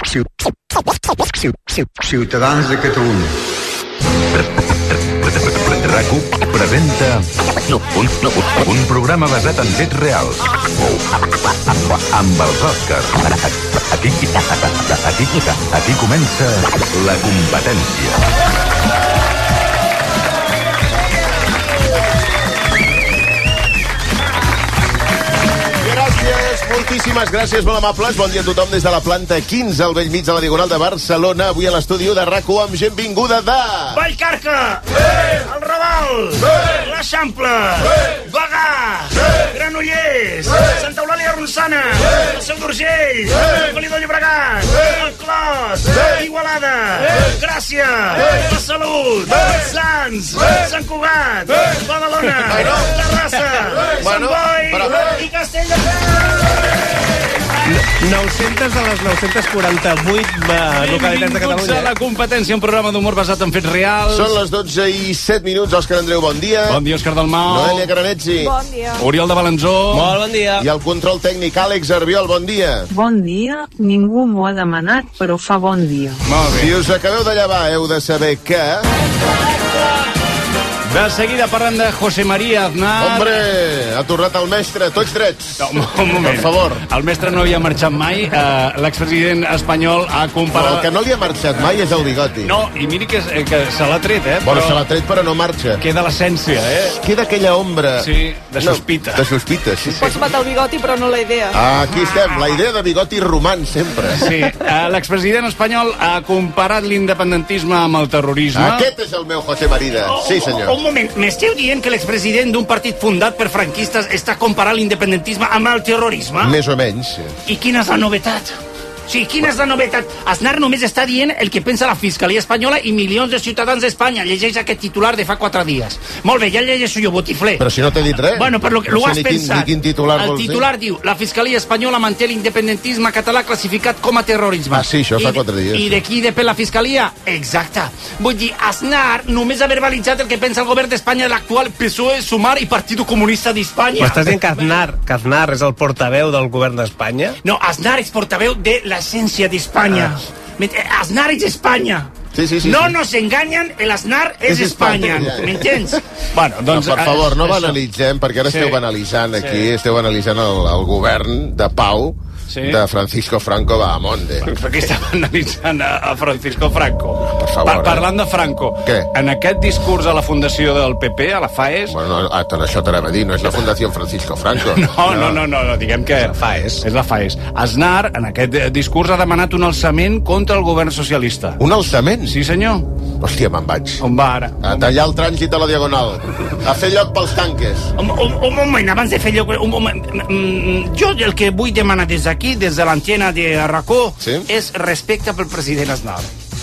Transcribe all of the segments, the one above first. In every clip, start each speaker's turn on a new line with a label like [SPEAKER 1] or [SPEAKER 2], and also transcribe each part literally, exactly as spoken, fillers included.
[SPEAKER 1] Ciutadans de Catalunya.
[SPEAKER 2] RAC1 presenta un, un programa basat en fets reals amb els Oscars. Aquí, aquí, aquí comença la competència.
[SPEAKER 3] Moltíssimes gràcies, molt amables. Bon dia a tothom des de la planta quinze al bell mig de la Diagonal de Barcelona. Avui a l'estudi de RAC1 amb gent vinguda de...
[SPEAKER 4] Vallcarca! Sí! El Raval! Sí! L'Eixample! Sí! Bagà! Sí! Granollers! Sí! Santa Eulàlia Ronçana! Sí! El Seu d'Urgell! Sí! Feliu de Llobregat! Sí! El Clos! Sí! Igualada! Sí! Gràcia! Sí! La Salut! Sí! Sants! Sí! Sant Cugat! Sí! Badalona! Bueno. Terrassa! Sí! Sant Boi! Però... i Castelldefels!
[SPEAKER 5] nou-centes de les nou-cents quaranta-vuit localitats de Catalunya.
[SPEAKER 6] Benvinguts a la competència, un programa d'humor basat en fets reals.
[SPEAKER 3] Són les dotze i set minuts. Òscar Andreu, bon dia.
[SPEAKER 6] Bon dia, Òscar Dalmau.
[SPEAKER 3] Noelia Caranetzi.
[SPEAKER 7] Bon dia.
[SPEAKER 6] Oriol de Balanzó.
[SPEAKER 5] Molt bon dia.
[SPEAKER 3] I el control tècnic, Àlex Arbiol, bon dia.
[SPEAKER 7] Bon dia. Ningú m'ho ha demanat, però fa bon dia.
[SPEAKER 6] Molt bé.
[SPEAKER 3] Si us acabeu de llevar, heu de saber que...
[SPEAKER 6] De seguida parlem de José María Aznar.
[SPEAKER 3] Hombre, ha tornat el mestre, tots drets.
[SPEAKER 6] No, un moment.
[SPEAKER 3] Per favor.
[SPEAKER 6] El mestre no havia marxat mai. Uh, L'expresident espanyol ha comparat...
[SPEAKER 3] No, el que no li ha marxat mai és el bigoti.
[SPEAKER 6] No, i miri que, que se l'ha tret, eh?
[SPEAKER 3] Bueno,
[SPEAKER 6] però...
[SPEAKER 3] se l'ha tret, però no marxa.
[SPEAKER 6] Queda l'essència, eh?
[SPEAKER 3] Queda aquella ombra...
[SPEAKER 6] Sí, de sospita.
[SPEAKER 3] No, de sospita, sí, sí.
[SPEAKER 7] Pots matar el bigoti, però no la idea.
[SPEAKER 3] Ah, aquí estem, la idea de bigoti roman sempre.
[SPEAKER 6] Sí, uh, l'expresident espanyol ha comparat l'independentisme amb el terrorisme.
[SPEAKER 3] Aquest és el meu José Marida. Sí, senyor.
[SPEAKER 4] Un moment, m'esteu dient que l'expresident d'un partit fundat per franquistes està comparant l'independentisme amb el terrorisme?
[SPEAKER 3] Més o menys.
[SPEAKER 4] I quina és la novetat? Sí, quina és la novetat? Aznar només està dient el que pensa la Fiscalia Espanyola i milions de ciutadans d'Espanya. Llegeix aquest titular de fa quatre dies. Molt bé, ja llegeixo jo, botifler.
[SPEAKER 3] Però si no t'he dit res.
[SPEAKER 4] Bueno, però lo,
[SPEAKER 3] no
[SPEAKER 4] lo
[SPEAKER 3] sé
[SPEAKER 4] has
[SPEAKER 3] ni quin,
[SPEAKER 4] pensat.
[SPEAKER 3] ni quin titular
[SPEAKER 4] el
[SPEAKER 3] vols
[SPEAKER 4] titular
[SPEAKER 3] dir?
[SPEAKER 4] diu: la Fiscalia Espanyola manté l'independentisme català classificat com a terrorisme.
[SPEAKER 3] Ah, sí, això fa
[SPEAKER 4] I,
[SPEAKER 3] quatre dies.
[SPEAKER 4] I de qui depèn la Fiscalia? Exacte. Vull dir, Aznar només ha verbalitzat el que pensa el govern d'Espanya de l'actual P S O E, Sumar i Partido Comunista d'Espanya.
[SPEAKER 5] M'estàs dient que Aznar, que Aznar és el portaveu del govern d'Espanya?
[SPEAKER 4] No, Aznar és portaveu de l'essència d'Espanya. Ah. Aznar és Espanya.
[SPEAKER 3] Sí, sí, sí,
[SPEAKER 4] no
[SPEAKER 3] sí.
[SPEAKER 4] nos engañan, el Aznar és,
[SPEAKER 3] És
[SPEAKER 4] Espanya.
[SPEAKER 3] Espanya, ja.
[SPEAKER 4] M'entens?
[SPEAKER 6] Bueno, doncs...
[SPEAKER 3] No, per favor, no
[SPEAKER 6] això.
[SPEAKER 3] banalitzem, perquè ara
[SPEAKER 6] Sí.
[SPEAKER 3] esteu banalitzant aquí,
[SPEAKER 6] Sí.
[SPEAKER 3] esteu banalitzant el, el govern de pau
[SPEAKER 6] Sí.
[SPEAKER 3] de Francisco Franco Bahamonde.
[SPEAKER 6] Per què estava analitzant a, a Francisco Franco?
[SPEAKER 3] Per favor,
[SPEAKER 6] Pa parlant de Franco,
[SPEAKER 3] Què?
[SPEAKER 6] en aquest discurs a la fundació del P P, a la FAES...
[SPEAKER 3] Bueno, no, ah, això t'anava a dir, no és la Fundació Francisco Franco.
[SPEAKER 6] No, no, no, no, no, diguem que...
[SPEAKER 5] És la FAES.
[SPEAKER 6] És la FAES. Aznar, en aquest discurs, ha demanat un alçament contra el govern socialista.
[SPEAKER 3] Un alçament?
[SPEAKER 6] Sí, senyor.
[SPEAKER 3] Hòstia, me'n vaig.
[SPEAKER 6] On va ara?
[SPEAKER 3] A tallar el trànsit a la Diagonal. A fer lloc pels tanques.
[SPEAKER 4] Un, un, un moment, abans de fer lloc... Un moment, mm, jo el que vull demanar des d'aquí, des de l'antena de RAC1,
[SPEAKER 3] Sí?
[SPEAKER 4] és respecte pel president Aznar.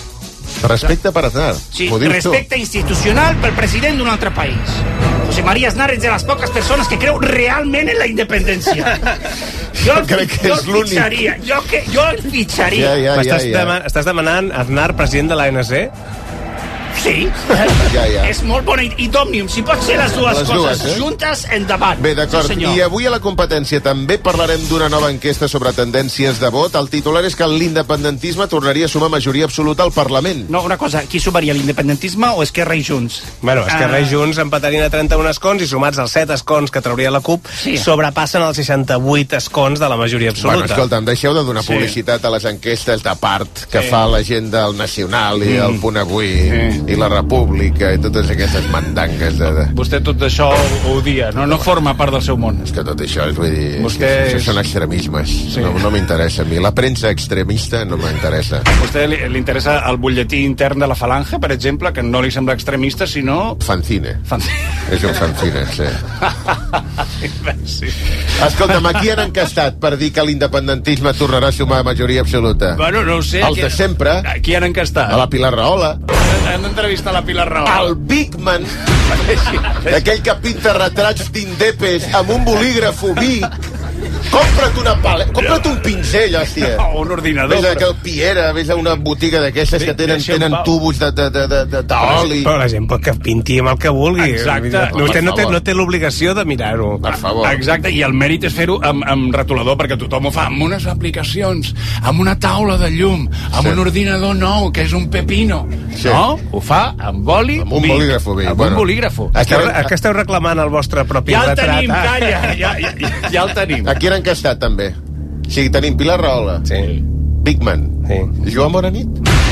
[SPEAKER 3] Respecte per Aznar.
[SPEAKER 4] Sí,
[SPEAKER 3] M'ho dius
[SPEAKER 4] respecte institucional pel president d'un altre país. José María Aznar és de les poques persones que creu realment en la independència. Jo,
[SPEAKER 3] crec que
[SPEAKER 4] jo
[SPEAKER 3] és l'únic.
[SPEAKER 4] fitxaria, jo, que, jo el fitxaria.
[SPEAKER 3] Ja, ja, ja,
[SPEAKER 5] M'estàs
[SPEAKER 3] ja.
[SPEAKER 5] dema estàs demanant Aznar president de l'A N C?
[SPEAKER 4] Sí,
[SPEAKER 3] Ja, ja.
[SPEAKER 4] és molt bona. I d'Òmnium, si pot ser les dues
[SPEAKER 3] Les
[SPEAKER 4] coses
[SPEAKER 3] dues, eh?
[SPEAKER 4] juntes, endavant.
[SPEAKER 3] Bé, d'acord.
[SPEAKER 4] Sí, senyor.
[SPEAKER 3] I avui a la competència també parlarem d'una nova enquesta sobre tendències de vot. El titular és que l'independentisme tornaria a sumar majoria absoluta al Parlament.
[SPEAKER 4] No, una cosa, qui sumaria l'independentisme o Esquerra i Junts?
[SPEAKER 5] Bueno, Esquerra i
[SPEAKER 4] Ah.
[SPEAKER 5] Junts empatarien a trenta-un escons i sumats als set escons que trauria la CUP,
[SPEAKER 4] Sí.
[SPEAKER 5] sobrepassen els seixanta-vuit escons de la majoria absoluta.
[SPEAKER 3] Bueno, escolta'm, deixeu de donar
[SPEAKER 6] Sí.
[SPEAKER 3] publicitat a les enquestes de part que
[SPEAKER 6] Sí.
[SPEAKER 3] fa la gent del Nacional i el Punt Avui
[SPEAKER 6] Sí.
[SPEAKER 3] i la República i totes aquestes mandangues de... de...
[SPEAKER 6] Vostè tot això ho odia, no, no forma part del seu món.
[SPEAKER 3] És que tot això, és, vull dir,
[SPEAKER 6] Vostè
[SPEAKER 3] és que
[SPEAKER 6] és-
[SPEAKER 3] això són extremismes.
[SPEAKER 6] Sí.
[SPEAKER 3] No, no m'interessa a mi. La premsa extremista no m'interessa.
[SPEAKER 6] A vostè li, li interessa el butlletí intern de la Falange, per exemple, que no li sembla extremista, sinó...
[SPEAKER 3] Fanzine.
[SPEAKER 6] Fan...
[SPEAKER 3] És un fanzine, sí.
[SPEAKER 6] sí.
[SPEAKER 3] Escolta'm, aquí han encastat per dir que l'independentisme tornarà a sumar majoria absoluta.
[SPEAKER 6] Bueno, no ho sé.
[SPEAKER 3] Els de sempre.
[SPEAKER 6] Qui han encastat?
[SPEAKER 3] A la Pilar Rahola,
[SPEAKER 6] Han entrevistat la Pilar Rahola.
[SPEAKER 3] al Big Man, aquell que pinta retrats d'indepes amb un bolígraf obí, Compra't una paleta, compra't un pinzell, hòstia.
[SPEAKER 6] No, un ordinador.
[SPEAKER 3] Vés a aquell Piera, vés a una botiga d'aquestes que tenen, tenen tubos d'oli.
[SPEAKER 5] Però la gent pot que pinti amb el que vulgui.
[SPEAKER 6] Exacte.
[SPEAKER 5] Vostè no té, no té l'obligació de mirar-ho.
[SPEAKER 3] Per favor.
[SPEAKER 6] Exacte, i el mèrit és fer-ho amb, amb retolador, perquè tothom ho fa amb unes aplicacions, amb una taula de llum, amb
[SPEAKER 3] Sí.
[SPEAKER 6] un ordinador nou, que és un pepino.
[SPEAKER 3] Sí.
[SPEAKER 6] No? Ho fa amb oli,
[SPEAKER 3] Amb un
[SPEAKER 6] vi,
[SPEAKER 3] bolígrafo, vi.
[SPEAKER 6] Amb
[SPEAKER 3] Bueno.
[SPEAKER 6] un bolígrafo.
[SPEAKER 5] Esteu, que esteu reclamant el vostre propi
[SPEAKER 6] Ja el
[SPEAKER 5] retrat?
[SPEAKER 6] tenim, calla, ja, ja, ja, ja el tenim.
[SPEAKER 3] Aquí han encastat, també. Sí, tenim Pilar Rahola.
[SPEAKER 5] Sí.
[SPEAKER 3] Bigman.
[SPEAKER 5] Sí.
[SPEAKER 3] Joan Bonanit.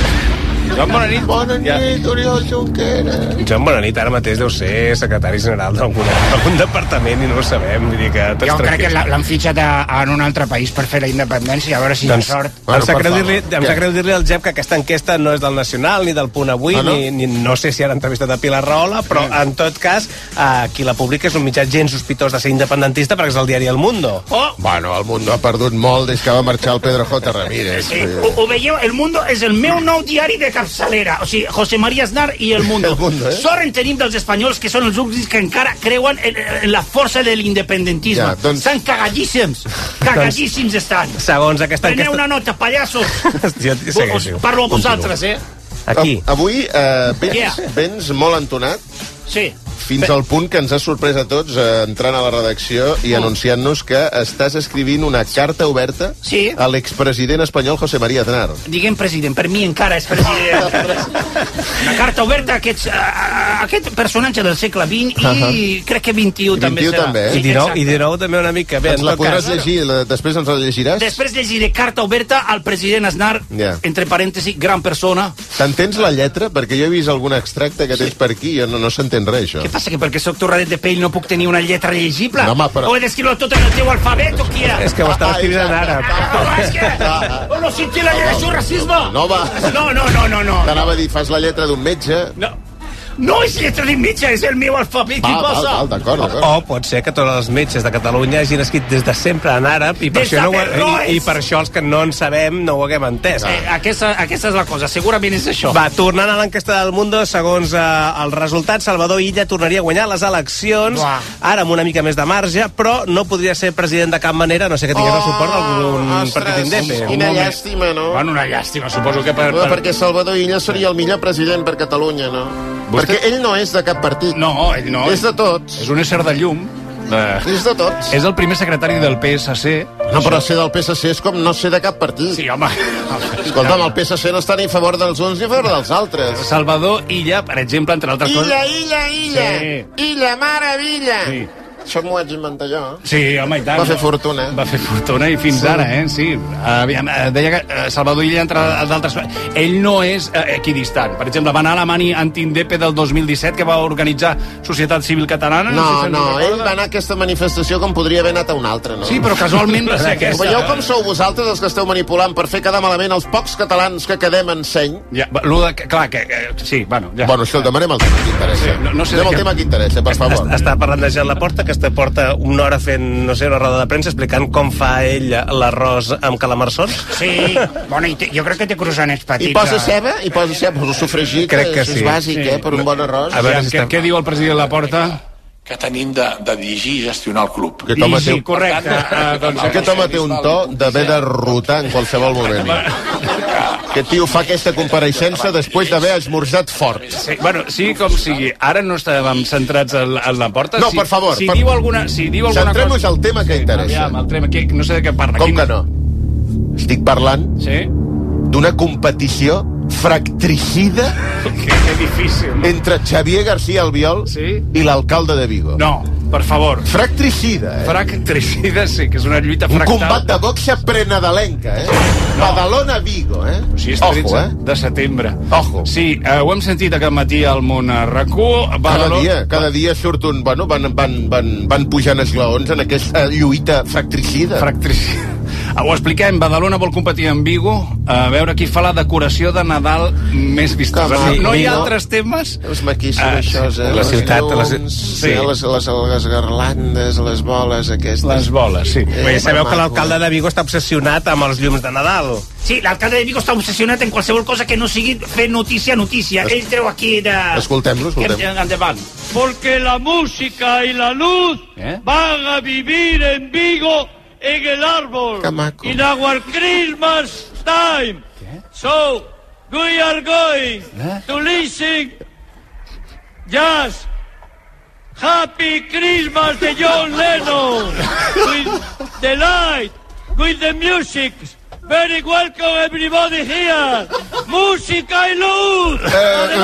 [SPEAKER 6] Joan Bonanit.
[SPEAKER 3] Bona nit,
[SPEAKER 6] Ja.
[SPEAKER 3] Oriol Junqueras.
[SPEAKER 5] Joan Bonanit ara mateix deu ser secretari general d'algun algun departament i no ho sabem. Vull dir que tots
[SPEAKER 8] Jo crec que
[SPEAKER 5] tranquils.
[SPEAKER 8] l'ha- l'han fitxat a, a un altre país per fer la independència, a veure si
[SPEAKER 5] Doncs,
[SPEAKER 8] hi ha sort.
[SPEAKER 3] Bueno,
[SPEAKER 5] em sap
[SPEAKER 3] per
[SPEAKER 5] greu
[SPEAKER 3] favor.
[SPEAKER 5] dir-li em
[SPEAKER 3] Què?
[SPEAKER 5] sap greu dir-li al Jep que aquesta enquesta no és del Nacional ni del Punt Avui,
[SPEAKER 3] Ah, no?
[SPEAKER 5] ni, ni no sé si han entrevistat a Pilar Rahola, però en tot cas eh, qui la publica és un mitjà gens sospitós de ser independentista perquè és el diari El Mundo.
[SPEAKER 4] Oh,
[SPEAKER 3] Bueno, el Mundo ha perdut molt des que va marxar el Pedro J. Ramírez.
[SPEAKER 4] eh, ho, ho veieu? El Mundo és el meu nou diari de capçalera. O sigui, José María Aznar i El Mundo.
[SPEAKER 3] El Mundo, eh?
[SPEAKER 4] Sort en tenim dels espanyols, que són els únics que encara creuen en, en la força de l'independentisme.
[SPEAKER 3] Ja, doncs-
[SPEAKER 4] Estan cagadíssims. Cagadíssims estan.
[SPEAKER 5] Segons aquesta
[SPEAKER 4] Preneu
[SPEAKER 5] enquesta...
[SPEAKER 4] una nota, pallassos.
[SPEAKER 5] Jo
[SPEAKER 4] Us
[SPEAKER 5] segueixo.
[SPEAKER 4] parlo a vosaltres, eh?
[SPEAKER 5] Aquí.
[SPEAKER 3] Avui eh, vens,
[SPEAKER 4] Yeah.
[SPEAKER 3] vens molt entonat,
[SPEAKER 4] Sí.
[SPEAKER 3] fins al punt que ens ha sorprès a tots eh, entrant a la redacció i anunciant-nos que estàs escrivint una carta oberta
[SPEAKER 4] Sí.
[SPEAKER 3] a l'expresident espanyol José María Aznar.
[SPEAKER 4] Diguem president, per mi encara és president. Una carta oberta a aquest, a, a aquest personatge del segle vint i crec que vint-i-u també
[SPEAKER 3] vint-i-u
[SPEAKER 4] serà.
[SPEAKER 3] també, eh?
[SPEAKER 5] I dinou,
[SPEAKER 4] exacte.
[SPEAKER 5] i dinou també una mica. Bé,
[SPEAKER 3] Ens
[SPEAKER 5] en
[SPEAKER 3] la
[SPEAKER 5] tot
[SPEAKER 3] podràs
[SPEAKER 5] cas,
[SPEAKER 3] llegir, la, després ens la llegiràs?
[SPEAKER 4] Després llegiré carta oberta al president Aznar,
[SPEAKER 3] Ja.
[SPEAKER 4] entre parèntesis, gran persona.
[SPEAKER 3] T'entens la lletra? Perquè jo he vist algun extracte que tens per aquí i jo no, no s'entén res, això.
[SPEAKER 4] Què passa, que perquè sóc torradet de pell no puc tenir una lletra llegible?
[SPEAKER 3] No, home, però-
[SPEAKER 4] O he d'escriure tot en el teu alfabet o què?
[SPEAKER 5] És que ho estava escrivint en àrab.
[SPEAKER 4] Ah, és que... Oh, no sentir la lletra, això és racisme!
[SPEAKER 3] No, va.
[SPEAKER 4] No, no, no, no, no.
[SPEAKER 3] T'anava a dir, fas la lletra d'un metge...
[SPEAKER 4] No, no és lletra de mitja, és el meu alfabet. Què
[SPEAKER 3] Val, val,
[SPEAKER 4] passa?
[SPEAKER 3] val, d'acord, d'acord.
[SPEAKER 5] O pot ser que tots els metges de Catalunya hagin escrit des de sempre en àrab i per,
[SPEAKER 4] Des
[SPEAKER 5] això, no ho,
[SPEAKER 4] de Perroes.
[SPEAKER 5] i, i per això els que no en sabem no ho haguem entès.
[SPEAKER 4] Eh, aquesta, aquesta és la cosa, segurament és això.
[SPEAKER 5] Va, tornant a l'enquesta del Mundo, segons eh, el resultat, Salvador Illa tornaria a guanyar les eleccions,
[SPEAKER 4] Uah.
[SPEAKER 5] ara amb una mica més de marge, però no podria ser president de cap manera, a no sé que tingués el suport d'algun partit independent.
[SPEAKER 3] Quina llàstima, no?
[SPEAKER 6] Bueno, una llàstima, suposo que per...
[SPEAKER 3] No,
[SPEAKER 6] per...
[SPEAKER 3] perquè Salvador Illa seria el millor president per Catalunya, no?
[SPEAKER 6] Vostè-
[SPEAKER 3] Perquè ell no és de cap partit.
[SPEAKER 6] No, ell no.
[SPEAKER 3] És de tots.
[SPEAKER 6] És un ésser de llum. De...
[SPEAKER 3] És de tots.
[SPEAKER 6] És el primer secretari del P S C.
[SPEAKER 3] No, però ser del P S C és com no ser de cap partit.
[SPEAKER 6] Sí, home.
[SPEAKER 3] Escolta'm, el P S C no està ni a favor dels uns ni a favor dels altres.
[SPEAKER 6] Salvador Illa, per exemple, entre altres coses...
[SPEAKER 3] Illa, Illa.
[SPEAKER 6] Sí.
[SPEAKER 3] Illa, meravella.
[SPEAKER 6] Sí.
[SPEAKER 3] Això m'ho vaig inventar jo.
[SPEAKER 6] Sí, home, i tant.
[SPEAKER 3] Va fer fortuna.
[SPEAKER 6] Va fer fortuna i fins
[SPEAKER 3] Sí.
[SPEAKER 6] ara, eh? Sí. Aviam, eh, deia que eh, Salvador Illa, entre d'altres... Ell no és eh, equidistant. Per exemple, va anar a la mani anti-Indepe del dos mil disset, que va organitzar Societat Civil Catalana.
[SPEAKER 3] No,
[SPEAKER 6] sé si se'n
[SPEAKER 3] no,
[SPEAKER 6] recorda.
[SPEAKER 3] ell va anar a aquesta manifestació com podria haver anat a una altra, no?
[SPEAKER 6] Sí, però casualment va ser
[SPEAKER 3] Ho
[SPEAKER 6] aquesta.
[SPEAKER 3] veieu com sou vosaltres els que esteu manipulant per fer quedar malament els pocs catalans que quedem en seny?
[SPEAKER 6] Ja, va, lo de, clar, que, que, sí, bueno, ja.
[SPEAKER 3] Bueno, escolta, demanem el tema que interessa.
[SPEAKER 6] Sí, no- no sé
[SPEAKER 3] Anem
[SPEAKER 6] de
[SPEAKER 3] al
[SPEAKER 6] què-
[SPEAKER 3] tema que interessa, per favor.
[SPEAKER 5] Est- Està parlant de Jean Laporta, que està porta una hora fent, no sé, una roda de premsa explicant com fa ell l'arròs amb calamarsons.
[SPEAKER 8] Sí, bueno, i té, jo crec que té croissants petits.
[SPEAKER 3] I posa
[SPEAKER 8] eh?
[SPEAKER 3] ceba? I posa ceba? Pues el sofregit,
[SPEAKER 5] Crec que
[SPEAKER 3] això
[SPEAKER 5] sí.
[SPEAKER 3] és bàsic,
[SPEAKER 6] Sí.
[SPEAKER 3] eh, per un bon arròs.
[SPEAKER 5] A veure
[SPEAKER 6] Aviam,
[SPEAKER 5] si
[SPEAKER 6] què,
[SPEAKER 5] està-
[SPEAKER 6] què diu el president Laporta?
[SPEAKER 9] que tenim de, de dirigir i gestionar el club.
[SPEAKER 3] Aquest home,
[SPEAKER 6] I sí,
[SPEAKER 3] té,
[SPEAKER 6] correcte. Uh, doncs,
[SPEAKER 3] aquest home té un to d'haver de rotar en qualsevol moment. Aquest tio fa aquesta compareixença després d'haver esmorzat fort.
[SPEAKER 6] Sí, bueno, sí com sigui. Ara no estàvem centrats en, en la porta.
[SPEAKER 3] No,
[SPEAKER 6] si,
[SPEAKER 3] per favor,
[SPEAKER 6] Si
[SPEAKER 3] per-
[SPEAKER 6] diu alguna, si diu alguna
[SPEAKER 3] Centrem-nos
[SPEAKER 6] cosa...
[SPEAKER 3] al tema que interessa.
[SPEAKER 6] Aviam, el tema, que, no sé de què parla.
[SPEAKER 3] Com
[SPEAKER 6] Quin-
[SPEAKER 3] que no? Estic parlant
[SPEAKER 6] Sí?
[SPEAKER 3] d'una competició fractricida
[SPEAKER 6] Que, que difícil.
[SPEAKER 3] entre Xavier García Albiol
[SPEAKER 6] Sí?
[SPEAKER 3] i l'alcalde de Vigo.
[SPEAKER 6] No, per favor.
[SPEAKER 3] Fractricida, eh?
[SPEAKER 6] Fractricida, sí, que és una lluita
[SPEAKER 3] Un
[SPEAKER 6] fractal.
[SPEAKER 3] combat de boxa prenadalenca, eh? Badalona-Vigo, eh?
[SPEAKER 6] Sí, és
[SPEAKER 3] Ojo,
[SPEAKER 6] tretze
[SPEAKER 3] eh?
[SPEAKER 6] de setembre.
[SPEAKER 3] Ojo.
[SPEAKER 6] Sí, eh, ho hem sentit aquest matí al món a RAC1.
[SPEAKER 3] Cada
[SPEAKER 6] Badalona-
[SPEAKER 3] dia, cada dia surt un... Bueno, van, van, van, van pujant esglaons en aquesta lluita fractricida.
[SPEAKER 6] Fractricida. Ho expliquem, Badalona vol competir amb Vigo, a veure qui fa la decoració de Nadal més vistosa.
[SPEAKER 3] Que
[SPEAKER 6] No,
[SPEAKER 3] maco,
[SPEAKER 6] no hi ha
[SPEAKER 3] Vigo.
[SPEAKER 6] altres temes?
[SPEAKER 3] És maquíssim,
[SPEAKER 6] Ah,
[SPEAKER 3] això,
[SPEAKER 6] sí.
[SPEAKER 3] eh?
[SPEAKER 5] La ciutat,
[SPEAKER 3] llums,
[SPEAKER 5] les-
[SPEAKER 3] sí.
[SPEAKER 6] sí.
[SPEAKER 3] les, les, les garlandes, les boles aquestes.
[SPEAKER 6] Les boles, sí.
[SPEAKER 3] Eh,
[SPEAKER 5] Bé, sabeu que
[SPEAKER 3] maco.
[SPEAKER 5] l'alcalde de Vigo està obsessionat amb els llums de Nadal.
[SPEAKER 4] Sí, l'alcalde de Vigo està obsessionat en qualsevol cosa que no sigui fer notícia, notícia. Ell treu aquí de...
[SPEAKER 3] Escoltem-lo, escoltem.
[SPEAKER 4] En- Endavant.
[SPEAKER 10] Porque la música y la luz
[SPEAKER 6] ¿Eh?
[SPEAKER 10] van a vivir en Vigo en el árbol.
[SPEAKER 3] Qué maco.
[SPEAKER 10] In our Christmas time. So, we are going to listen just Happy Christmas de John Lennon with the light, with the music. Very welcome everybody here. Música i luz.
[SPEAKER 3] Eh,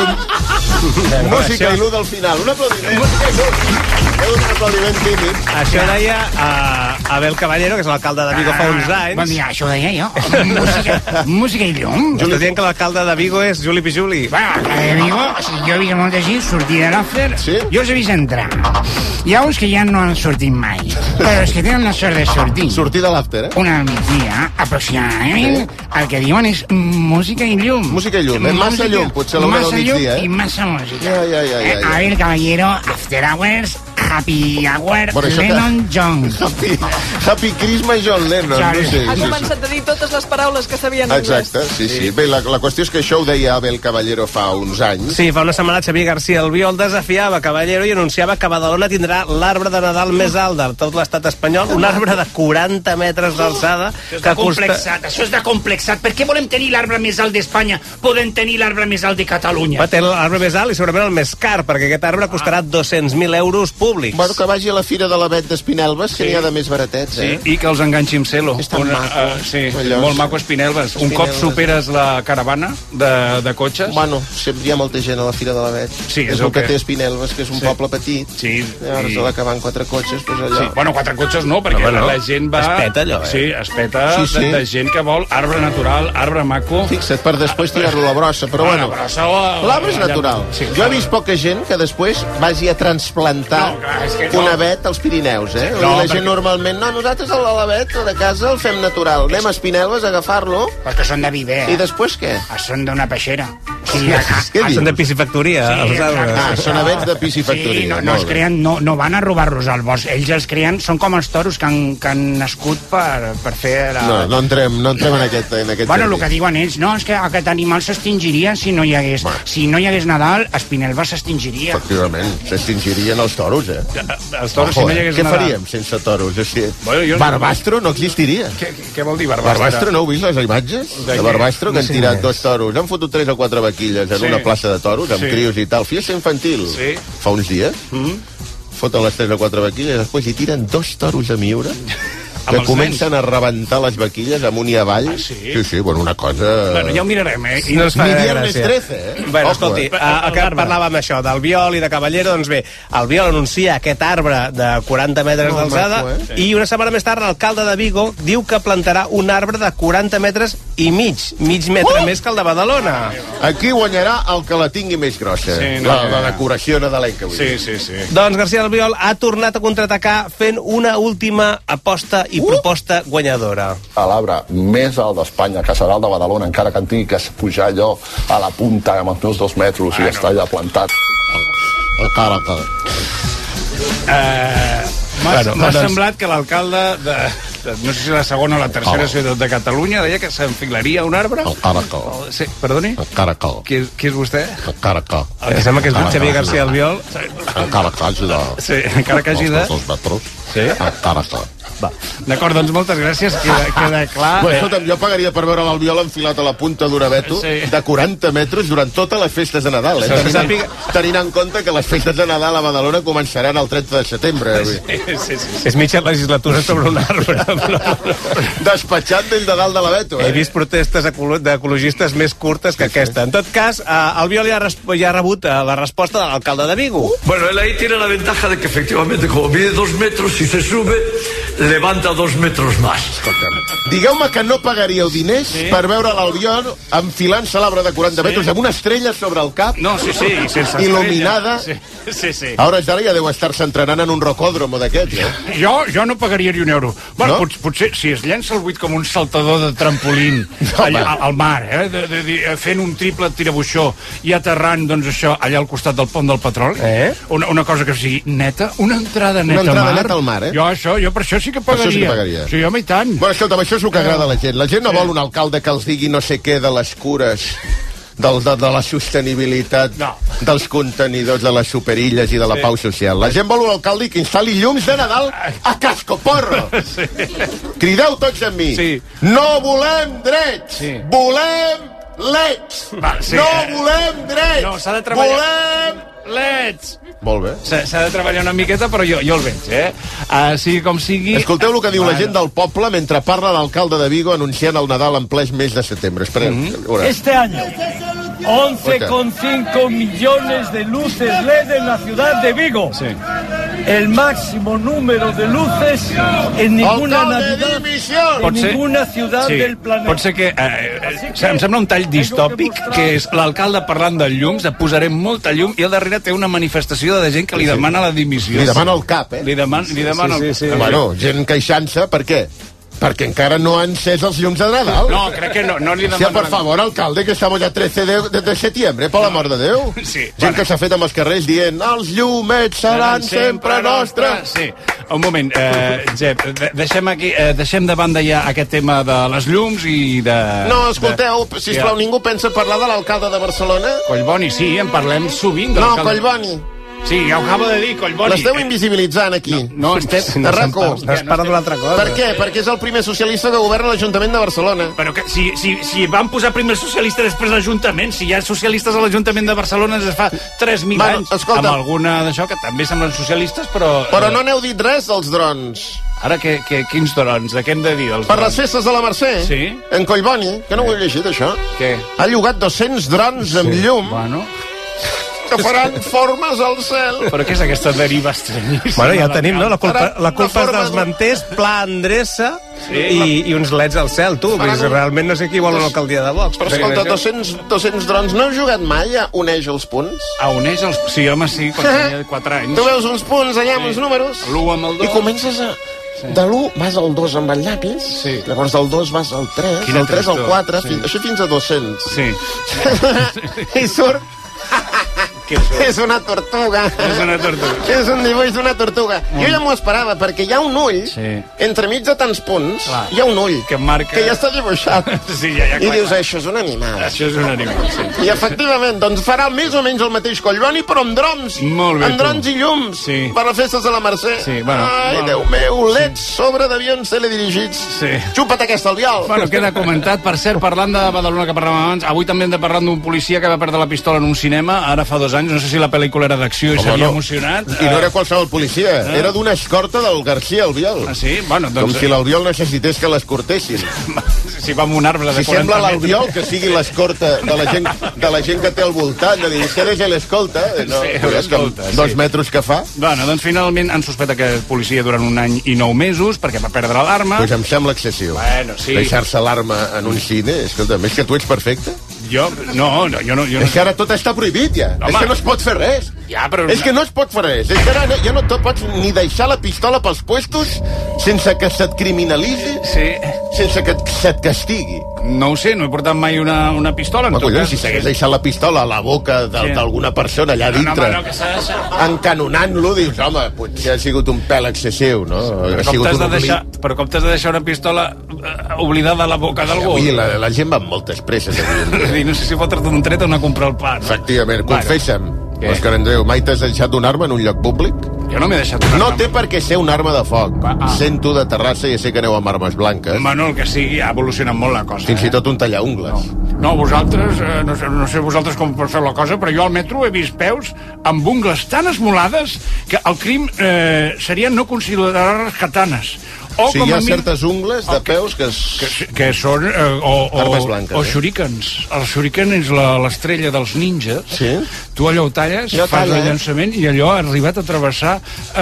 [SPEAKER 3] eh, música i luz al final. Un aplaudiment. Música i luz. Un aplaudiment tímid.
[SPEAKER 5] Això deia uh, Abel Caballero, que és l'alcalde de Vigo fa uns anys.
[SPEAKER 8] Bon dia, això ho deia jo. Música, música i llum.
[SPEAKER 5] Estàs dient que l'alcalde de Vigo és Juli Pijuli.
[SPEAKER 8] Bueno, a Vigo, jo he vist molta gent sortir de l'after,
[SPEAKER 3] sí?
[SPEAKER 8] Jo els he vist entrar. Hi ha uns que ja no han sortit mai, però els que tenen la sort de sortir...
[SPEAKER 3] Sortir de l'after, eh?
[SPEAKER 8] Una migdia, aproximadament, sí. El que diuen és música i llum.
[SPEAKER 3] Música i llum, eh? Massa música, llum, potser a l'hora del migdia, eh?
[SPEAKER 8] I massa música.
[SPEAKER 3] Ja, ja, ja, ja, ja.
[SPEAKER 8] Abel Caballero, After Hours, Happy Hour, bueno, Lennon que... John.
[SPEAKER 3] Happy, happy Christmas John Lennon.
[SPEAKER 8] Sorry.
[SPEAKER 3] No sé,
[SPEAKER 11] ha
[SPEAKER 3] sí,
[SPEAKER 11] començat
[SPEAKER 3] sí.
[SPEAKER 11] a dir totes les paraules que sabien en anglès.
[SPEAKER 3] Exacte, sí, sí. Bé, la, la qüestió és que això ho deia Abel Caballero fa uns anys.
[SPEAKER 5] Sí, fa una setmana Xavier García Albiol desafiava Caballero i anunciava que Badalona tindrà l'arbre de Nadal més alt de tot l'estat espanyol, un arbre de quaranta metres d'alçada.
[SPEAKER 8] Això és de complexat, això és de complexat. Per què volem tenir l'arbre més alt d'Espanya? Podem tenir l'arbre més alt de Catalunya.
[SPEAKER 5] Va tenir l'arbre més alt i segurament el més car, perquè aquest arbre costarà dos-cents mil euros públics.
[SPEAKER 3] Bueno, que vagi a la Fira de l'Avet d'Espinelves, que sí. N'hi ha de més baratets, eh?
[SPEAKER 6] Sí, i que els enganxi amb celo.
[SPEAKER 3] És tan
[SPEAKER 6] Una,
[SPEAKER 3] maco.
[SPEAKER 6] Uh, sí,
[SPEAKER 3] Allò,
[SPEAKER 6] molt maco Espinelves. Un cop superes la caravana de, de cotxes...
[SPEAKER 3] Bueno, sempre hi ha molta gent a la Fira de l'Avet.
[SPEAKER 6] Sí, és,
[SPEAKER 3] és el que,
[SPEAKER 6] que
[SPEAKER 3] té Espinelves, que és un
[SPEAKER 6] sí.
[SPEAKER 3] poble petit.
[SPEAKER 6] Sí.
[SPEAKER 3] Llavors, i... que van quatre cotxes, doncs allò...
[SPEAKER 6] Sí. Bueno, quatre cotxes no, perquè no, no. la gent va...
[SPEAKER 5] Es peta allò, eh?
[SPEAKER 6] Sí, es peta
[SPEAKER 3] sí, sí.
[SPEAKER 6] De, de gent que vol arbre natural, arbre maco...
[SPEAKER 3] Fixa't, per després tirar-lo a la brossa, però bueno... L'arbre és natural.
[SPEAKER 6] Sí,
[SPEAKER 3] jo he vist poca gent que després vagi a transplantar
[SPEAKER 6] no, clar, és que no.
[SPEAKER 3] un avet als Pirineus, eh?
[SPEAKER 6] No,
[SPEAKER 3] la
[SPEAKER 6] perquè...
[SPEAKER 3] gent normalment, no, nosaltres a l'avet de casa el fem natural. Anem a Espinelves a agafar-lo...
[SPEAKER 8] Perquè són de viver, eh?
[SPEAKER 3] I després què?
[SPEAKER 8] Ah, són d'una peixera.
[SPEAKER 3] Sí, a, a,
[SPEAKER 5] ah, són de piscifactoria,
[SPEAKER 8] sí,
[SPEAKER 5] els arbres.
[SPEAKER 3] Ah, són avets de piscifactoria.
[SPEAKER 8] Sí, no, no, es creen, no, no van a robar-los al bosc. Ells els creen, són com els toros que han, que han nascut per, per fer... La...
[SPEAKER 3] No, no entrem, no entrem en aquest, en aquest
[SPEAKER 8] bueno,
[SPEAKER 3] jardí.
[SPEAKER 8] El que diuen ells, no, és que aquest animal s'extingiria si no hi hagués... Bueno. Si no hi hagués Nadal, Espinelves s'extingiria.
[SPEAKER 3] Efectivament, s'extingirien els toros, eh?
[SPEAKER 6] Els toros, Ojo, si no hi hagués
[SPEAKER 3] què
[SPEAKER 6] Nadal.
[SPEAKER 3] Què faríem sense toros? O sigui,
[SPEAKER 6] bueno, jo...
[SPEAKER 3] Barbastro no existiria.
[SPEAKER 6] Què, què vol dir Barbastro?
[SPEAKER 3] Barbastro, no heu vist les imatges? De, de Barbastro, que han tirat dos toros. Han fotut tres o quatre vaquilles en sí. una plaça de toros, amb sí. crios i tal. Fiesta infantil.
[SPEAKER 6] Sí.
[SPEAKER 3] Fa uns dies. Mm-hmm. Foten les tres o quatre vaquilles, després hi tiren dos toros a miure... que comencen nens. a rebentar les vaquilles amunt i avall. Ah, sí? Sí, sí, bueno, una cosa...
[SPEAKER 6] Bueno, ja ho mirarem, eh?
[SPEAKER 5] I no
[SPEAKER 3] Ni viernes trece, eh?
[SPEAKER 5] Bueno, Ojo, escolti, eh? el que parlàvem això, del Viol i de Caballero, doncs bé, el Viol anuncia aquest arbre de quaranta metres no, d'alçada eh? I una setmana més tard l'alcalde de Vigo diu que plantarà un arbre de quaranta metres i mig, mig metre uh! més que el de Badalona.
[SPEAKER 3] Aquí guanyarà el que la tingui més grossa, sí, no, la, la decoració nadalenca.
[SPEAKER 6] Sí, sí, sí.
[SPEAKER 5] Doncs García Albiol ha tornat a contraatacar fent una última aposta i uh! proposta guanyadora.
[SPEAKER 12] A l'arbre més alt d'Espanya, que serà el de Badalona, encara que en tingui que pujar allò a la punta amb els meus dos metres ah, i no. estar allà plantat.
[SPEAKER 3] El cara, cara.
[SPEAKER 6] Uh, M'ha bueno, doncs... semblat que l'alcalde de, de, no sé si la segona o la tercera oh. ciutat de Catalunya deia que s'enfilaria un arbre.
[SPEAKER 3] El caracol.
[SPEAKER 6] Oh, sí, perdoni?
[SPEAKER 3] El caracol.
[SPEAKER 6] Qui, qui és vostè?
[SPEAKER 3] El caracol.
[SPEAKER 5] El que sembla que és el Xavier García Albiol.
[SPEAKER 3] El caracol hagi de...
[SPEAKER 6] Sí, encara que hagi de...
[SPEAKER 3] Els dos metres.
[SPEAKER 6] Sí?
[SPEAKER 3] El caracol.
[SPEAKER 6] Va. D'acord, doncs moltes gràcies, queda, queda clar.
[SPEAKER 3] Bueno, escolta'm, jo pagaria per veure l'Albiol enfilat a la punta d'un abeto sí. de quaranta metres durant totes les festes de Nadal, eh? Tenint, sàpiga... tenint en compte que les festes de Nadal a Badalona començaran el trenta de setembre. Eh?
[SPEAKER 5] Sí, sí, sí, sí. És mitja legislatura sobre un arbre.
[SPEAKER 3] Despatxat des de dalt de l'abeto, eh?
[SPEAKER 5] He vist protestes d'ecologistes més curtes que sí, aquesta. Sí. En tot cas, eh, Albiol ja, ja ha rebut eh, la resposta de l'alcalde de Vigo.
[SPEAKER 13] Uh. Bueno, él ahí tiene la ventaja de que efectivamente, como mide dos metros, si se sube, levanta dos metros más.
[SPEAKER 3] Digueu-me que no pagaríeu diners sí. per veure l'Albiol enfilant-se l'arbre de quaranta sí. metres amb una estrella sobre el cap.
[SPEAKER 6] No, sí, sí, sense
[SPEAKER 3] il·luminada.
[SPEAKER 6] Sí, sí, sí.
[SPEAKER 3] A hores d'ara ja deu estar-se entrenant en un rocòdromo d'aquests, eh?
[SPEAKER 6] Jo, jo no pagaria ni un euro. Bueno, no? pot, potser si es llença el buit com un saltador de trampolín no, allà, al, al mar, eh? De, de, de, fent un triple tirabuixó i aterrant, doncs això, allà al costat del pont del petroli. Eh? Una, una cosa que sigui neta, una entrada neta,
[SPEAKER 3] una entrada
[SPEAKER 6] al mar.
[SPEAKER 3] neta al mar, eh?
[SPEAKER 6] Jo, això, jo per això sí que pagaria.
[SPEAKER 3] Sí que pagaria.
[SPEAKER 6] Sí, home, i tant.
[SPEAKER 3] Bueno, escolta, això és el que agrada a la gent. La gent no vol un alcalde que els digui no sé què de les cures del, de, de la sostenibilitat no. dels contenidors de les superilles i de la sí. pau social. La gent vol un alcalde que instal·li llums de Nadal a cascoporro. Sí. Crideu tots amb mi. Sí. No volem drets, sí. volem leds. Va, sí. No volem drets,
[SPEAKER 6] no, s'ha de treballar.
[SPEAKER 3] volem
[SPEAKER 6] leds.
[SPEAKER 3] Molt bé.
[SPEAKER 6] S'ha de treballar una miqueta, però jo, jo el veig, eh? Uh, sigui com sigui...
[SPEAKER 3] Escolteu el que diu bueno. la gent del poble mentre parla l'alcalde de Vigo anunciant el Nadal en ple mes de setembre. Esperem. Mm-hmm.
[SPEAKER 10] Este año, once coma cinco millones de luces L E D en la ciudad de Vigo. Sí. El máximo número de luces en ninguna Navidad, en ninguna ciudad sí. del planeta.
[SPEAKER 6] Pot ser que... Eh, que em sembla un tall distòpic, que és l'alcalde parlant de llums, posarem molta llum, i al darrere té una manifestació de gent que li demana la dimissió.
[SPEAKER 3] Li demana el cap, eh?
[SPEAKER 6] Li demana, li demana
[SPEAKER 3] sí, sí, sí,
[SPEAKER 6] el...
[SPEAKER 3] sí. Bueno, gent queixant-se, per què? Perquè encara no han encès els llums de Nadal.
[SPEAKER 6] No, crec que no, no li demano...
[SPEAKER 3] Sí, per favor, alcalde, que estamos ya trece de, de, de setembre, per no. l'amor de Déu.
[SPEAKER 6] Sí,
[SPEAKER 3] gent bueno. que s'ha fet amb els carrers dient els llumets seran sempre nostres.
[SPEAKER 6] Sí, un moment, eh, Jep, deixem aquí, eh, deixem de banda ja aquest tema de les llums i de...
[SPEAKER 3] No, escolteu, de... sisplau, ja. ningú pensa parlar de l'alcalde de Barcelona?
[SPEAKER 6] Collboni, sí, en parlem sovint de
[SPEAKER 3] no,
[SPEAKER 6] l'alcalde.
[SPEAKER 3] No, Collboni.
[SPEAKER 6] Sí, ja ho acabo de dir, Collboni.
[SPEAKER 3] L'esteu invisibilitzant aquí.
[SPEAKER 6] No, no estem...
[SPEAKER 3] No, Arraco.
[SPEAKER 5] Estàs parlant d'una altra cosa.
[SPEAKER 3] Per què? Perquè és el primer socialista que governa l'Ajuntament de Barcelona.
[SPEAKER 6] Però que si, si, si van posar primer socialista després l'Ajuntament, si hi ha socialistes a l'Ajuntament de Barcelona des de fa tres mil bueno, anys, escolta, amb alguna d'això que també semblen socialistes, però...
[SPEAKER 3] Però no n'heu dit res dels drons.
[SPEAKER 6] Ara, que, que, quins drons? De què hem de dir? Dels
[SPEAKER 3] per
[SPEAKER 6] drons?
[SPEAKER 3] Les festes de la Mercè,
[SPEAKER 6] sí?
[SPEAKER 3] en Collboni, que no ho he llegit, això.
[SPEAKER 6] Què?
[SPEAKER 3] Ha llogat dos-cents drons sí. amb llum.
[SPEAKER 6] Bueno...
[SPEAKER 3] que faran formes al cel.
[SPEAKER 6] Però què és aquesta deriva estranyíssima?
[SPEAKER 5] Bueno, ja tenim, no? La culpa, la culpa és dels manters, pla endreça sí, i, la... i uns leds al cel, tu. Faran... Realment no sé qui vol una alcaldia de Vox.
[SPEAKER 3] Però escolta, dos-cents, dos-cents drons, no heu jugat mai a Uneix els punts?
[SPEAKER 6] A Uneix els... Sí, home, sí, quan tenia quatre anys.
[SPEAKER 3] Tu veus uns punts allà amb sí. uns números?
[SPEAKER 6] L'u amb el dos.
[SPEAKER 3] I comences a... Sí. De l'u vas al dos amb el llapis, sí. llavors del dos vas al tres, Quina del tres al quatre, sí. fins, això fins a dos-cents.
[SPEAKER 6] Sí.
[SPEAKER 3] I surt... És una tortuga.
[SPEAKER 6] És una tortuga.
[SPEAKER 3] És un dibuix d'una tortuga. Mm. Jo ja m'ho esperava, perquè hi ha un ull, sí. entremig de tants punts, clar. Hi ha un ull,
[SPEAKER 6] que, marca...
[SPEAKER 3] que ja està dibuixat.
[SPEAKER 6] Sí, ja, ja,
[SPEAKER 3] I dius, això és un animal.
[SPEAKER 6] Això és un animal, sí.
[SPEAKER 3] I efectivament, doncs farà més o menys el mateix Collboni, però amb drons.
[SPEAKER 6] Molt bé,
[SPEAKER 3] amb drons i llums.
[SPEAKER 6] Sí.
[SPEAKER 3] Per les festes de la Mercè.
[SPEAKER 6] Sí, bueno,
[SPEAKER 3] Ai,
[SPEAKER 6] bueno.
[SPEAKER 3] Déu meu, leds sí. sobre d'avions teledirigits.
[SPEAKER 6] Sí.
[SPEAKER 3] Xupa't aquesta, Albiol.
[SPEAKER 6] Bueno, queda comentat. Per cert, parlant de Badalona, que parlàvem abans, avui també hem de parlar d'un policia que va perdre la pistola en un cinema, ara fa dos anys, no sé si la pel·lícula era d'acció i s'havia no. emocionat.
[SPEAKER 3] I no era qualsevol policia, no. era d'una escorta del García Albiol.
[SPEAKER 6] Ah, sí? Bueno, doncs...
[SPEAKER 3] Com si l'Albiol necessités que l'escortessin.
[SPEAKER 6] Si va amb un arbre de
[SPEAKER 3] si
[SPEAKER 6] quaranta
[SPEAKER 3] sembla l'Albiol que sigui l'escorta de, la gent, de la gent que té al voltant, de dir, vostè és l'escolta, no?
[SPEAKER 6] Sí, l'escolta, sí.
[SPEAKER 3] Dos metres que fa.
[SPEAKER 6] Bueno, doncs finalment han sospeta que el policia durant un any i nou mesos perquè va perdre l'arma.
[SPEAKER 3] Pues em sembla excessiu.
[SPEAKER 6] Bueno, sí.
[SPEAKER 3] Deixar-se l'arma en un cine, escolta, més que tu ets perfecte.
[SPEAKER 6] Jo, no, no, jo no... Jo no...
[SPEAKER 3] És que ara tot està prohibit, ja. Home. És que no es pot fer res.
[SPEAKER 6] Ja, però...
[SPEAKER 3] És que no es pot fer res. És que ara ja no te pots ni deixar la pistola pels puestos sense que se't criminalitzi,
[SPEAKER 6] sí.
[SPEAKER 3] sense que se't castigui.
[SPEAKER 6] No ho sé, no he portat mai una, una pistola.
[SPEAKER 3] No, collons, si s'hagués deixat la pistola a la boca d'alguna sí. persona allà dintre,
[SPEAKER 6] no, no, no,
[SPEAKER 3] encanonant-lo, dius, home, potser ha sigut un pèl excessiu, no?
[SPEAKER 6] Però com t'has de, deixar, però com t'has de deixar una pistola oblidada a la boca d'algú?
[SPEAKER 3] Avui la, la gent va amb moltes presses.
[SPEAKER 6] Avui. No sé si fotre't un tret o anar a comprar el pa. No?
[SPEAKER 3] Efectivament, confessa'm. Què? Òscar Andreu, mai t'has deixat una arma en un lloc públic?
[SPEAKER 6] Jo no m'he deixat una
[SPEAKER 3] no
[SPEAKER 6] arma.
[SPEAKER 3] No té per què ser una arma de foc. Ah. Sent tu de Terrassa i ja sé que aneu amb armes blanques.
[SPEAKER 6] Bueno, el que sigui, ha evolucionat molt la cosa.
[SPEAKER 3] Fins
[SPEAKER 6] eh?
[SPEAKER 3] i tot un tallaungles.
[SPEAKER 6] No, no vosaltres, eh, no, sé, no sé vosaltres com per fer la cosa, però jo al metro he vist peus amb ungles tan esmolades que el crim eh, seria no considerar-les katanes.
[SPEAKER 3] O sí, hi ha certes ungles de peus que, es...
[SPEAKER 6] que, que són eh, o, o,
[SPEAKER 3] armes blanques,
[SPEAKER 6] o shurikens. El shuriken és l'estrella dels ninjas.
[SPEAKER 3] Sí?
[SPEAKER 6] Tu allò ho talles,
[SPEAKER 3] jo
[SPEAKER 6] fas talla. el llançament i allò ha arribat a travessar eh,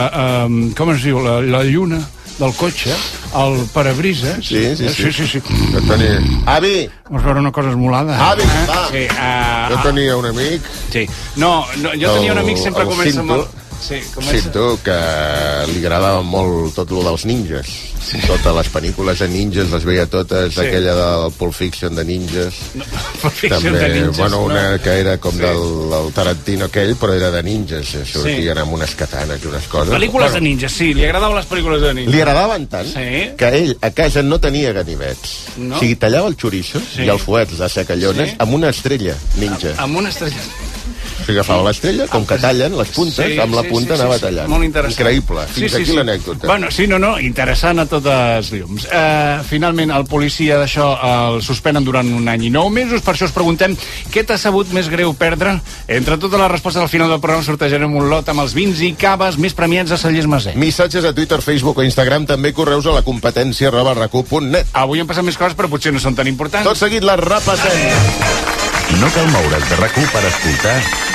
[SPEAKER 6] eh, com es diu, la, la lluna del cotxe, el parabrises.
[SPEAKER 3] Sí, sí, sí.
[SPEAKER 6] sí, sí, sí.
[SPEAKER 3] Jo tenia... Avi!
[SPEAKER 6] Vols veure una cosa esmolada?
[SPEAKER 3] Avi,
[SPEAKER 6] eh?
[SPEAKER 3] va!
[SPEAKER 6] Sí, uh,
[SPEAKER 3] jo tenia un amic...
[SPEAKER 6] Sí. No, no jo tenia un amic, sempre comença amb el... Sí,
[SPEAKER 3] sento que li agradava molt tot lo dels ninjas. Sí. Totes les pel·lícules de ninjas les veia totes, sí. Aquella del Pulp Fiction de ninjas. No, Pulp Fiction també, de ninjas, bueno, una no. Que era com sí. del, del Tarantino aquell, però era de ninjas, sortien sí. Amb unes katanes i unes coses.
[SPEAKER 6] Pel·lícules bueno, de ninjas, sí, li agradaven les pel·lícules de ninjas.
[SPEAKER 3] Li agradaven tant sí. Que ell a casa no tenia ganivets. No? O sigui, tallava el xoriço sí. I els fuets de secallones sí. Amb una estrella ninja.
[SPEAKER 6] Amb, amb una estrella.
[SPEAKER 3] O sigui, agafava l'estrella, com que tallen les puntes, sí, amb la punta sí, sí, anava sí, tallant.
[SPEAKER 6] Molt interessant.
[SPEAKER 3] Increïble. Fins
[SPEAKER 6] sí, sí,
[SPEAKER 3] aquí
[SPEAKER 6] sí.
[SPEAKER 3] L'anècdota.
[SPEAKER 6] Bueno, sí, no, no, interessant a totes llums. Uh, finalment, el policia d'això el suspenen durant un any i nou mesos. Per això us preguntem què t'ha sabut més greu perdre? Entre totes les respostes al final del programa sortejarem un lot amb els vins i caves més premiats a Cellers Maset.
[SPEAKER 3] Missatges a Twitter, Facebook o Instagram, també correus a la competència arroba racu punt net.
[SPEAKER 6] Avui han passat més coses, però potser no són tan importants.
[SPEAKER 3] Tot seguit les repassem.
[SPEAKER 2] No cal moure's de RAC u per escoltar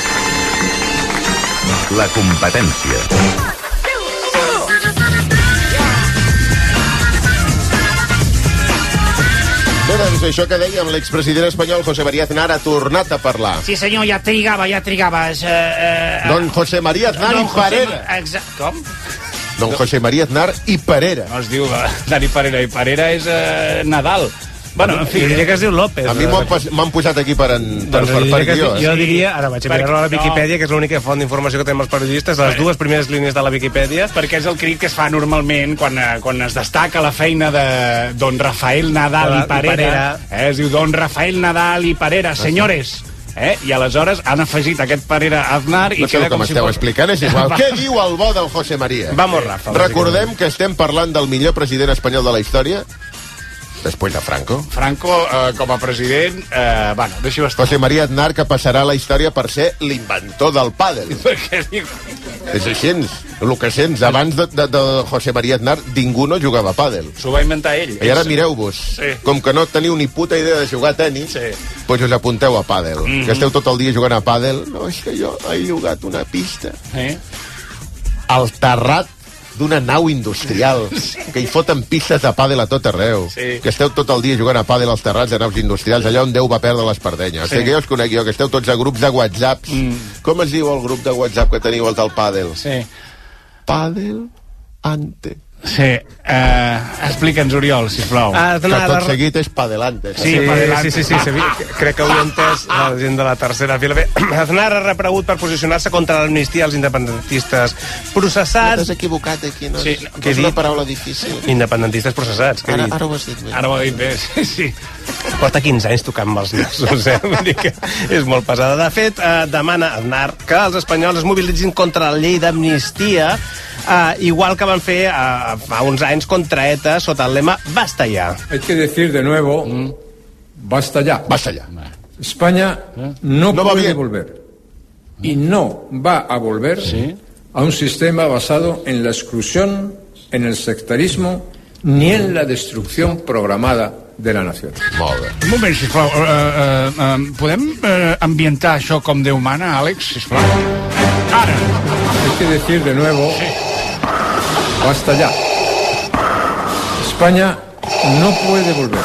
[SPEAKER 2] La competència.
[SPEAKER 3] Bé, doncs això que dèiem, l'expresident espanyol José María Aznar ha tornat a parlar.
[SPEAKER 8] Sí, senyor, ja trigava, ja trigava. Eh, eh,
[SPEAKER 3] Don José María Aznar i Parera.
[SPEAKER 8] Exa... Com?
[SPEAKER 3] Don José María Aznar i Parera.
[SPEAKER 6] No es diu Dani Parera, i Parera és eh, Nadal. Bueno, en fi,
[SPEAKER 5] jo diria que es diu López.
[SPEAKER 3] A mi m'han posat aquí per, en, per,
[SPEAKER 5] doncs
[SPEAKER 3] per, per guió.
[SPEAKER 5] Jo sí. Diria, ara vaig a mirar-lo a la Viquipèdia, no. Que és l'única font d'informació que tenim els periodistes, les dues primeres línies de la Viquipèdia.
[SPEAKER 6] Perquè és el crit que es fa normalment quan, quan es destaca la feina de Don Rafael Nadal la, i Parera. I Parera. Eh, es diu Don Rafael Nadal i Parera. Senyores, eh? I aleshores han afegit aquest Parera Aznar i
[SPEAKER 3] no sé com esteu si explicant, és igual. Què diu el bo del José María?
[SPEAKER 5] Vamos, Rafa.
[SPEAKER 3] Recordem que estem parlant del millor president espanyol de la història després de Franco.
[SPEAKER 6] Franco, eh, com a president, eh, bueno, deixi-ho estar.
[SPEAKER 3] José María Aznar, que passarà a la història per ser l'inventor del pàdel.
[SPEAKER 6] Per què dic?
[SPEAKER 3] És així, el que sents, abans de, de, de José María Aznar, ningú no jugava a pàdel.
[SPEAKER 6] S'ho va inventar ell.
[SPEAKER 3] I ara mireu-vos, sí. Com que no teniu ni puta idea de jugar a tenis, sí. Doncs us apunteu a pàdel. Mm-hmm. Que esteu tot el dia jugant a pàdel. No, és que jo he jugat una pista. Sí. Al terrat d'una nau industrial, sí. Que hi foten pistes de pàdel a tot arreu, sí. Que esteu tot el dia jugant a pàdel als terrats de naus industrials, allà on Déu va perdre l'espardenyes. Sí. O sigui, que jo us conec jo, que esteu tots a grups de whatsapps. Mm. Com es diu el grup de WhatsApp que teniu el del pàdel?
[SPEAKER 6] Sí.
[SPEAKER 3] Pàdel ante.
[SPEAKER 6] Sí, eh, explica'ns, Oriol, sisplau.
[SPEAKER 3] Ah, que tot seguit és padelante.
[SPEAKER 5] Sí, sí, padelante. Sí, sí, sí, sí, crec que ho he entès la gent de la tercera fila. Bé, Aznar ha repregut per posicionar-se contra l'amnistia als independentistes processats.
[SPEAKER 3] No t'has equivocat aquí, no?
[SPEAKER 5] Sí,
[SPEAKER 3] que és una paraula difícil.
[SPEAKER 5] Independentistes processats.
[SPEAKER 3] Ara, ara ho has dit bé.
[SPEAKER 6] Ara ho he dit bé, sí, sí.
[SPEAKER 5] Porta quinze anys tocant amb els nassos, eh? Vull dir que és molt pesada. De fet, eh, demana Aznar que els espanyols es mobilitzin contra la llei d'amnistia, eh, igual que van fer eh, fa uns anys contra ETA sota el lema Basta ya.
[SPEAKER 14] Hay que decir de nuevo, mm. Basta ya.
[SPEAKER 3] Basta ya.
[SPEAKER 14] España ¿Eh? no, no puede volver. Y no va a volver ¿Sí? a un sistema basado en la exclusión, en el sectarismo, ni en la destrucción programada de la nació.
[SPEAKER 3] Molt bé.
[SPEAKER 6] Un moment, sisplau. Uh, uh, uh, podem uh, ambientar això com Déu mana, Àlex, sisplau? Ara.
[SPEAKER 14] Hay que decir de nuevo, sí. Basta ya. España no puede volver.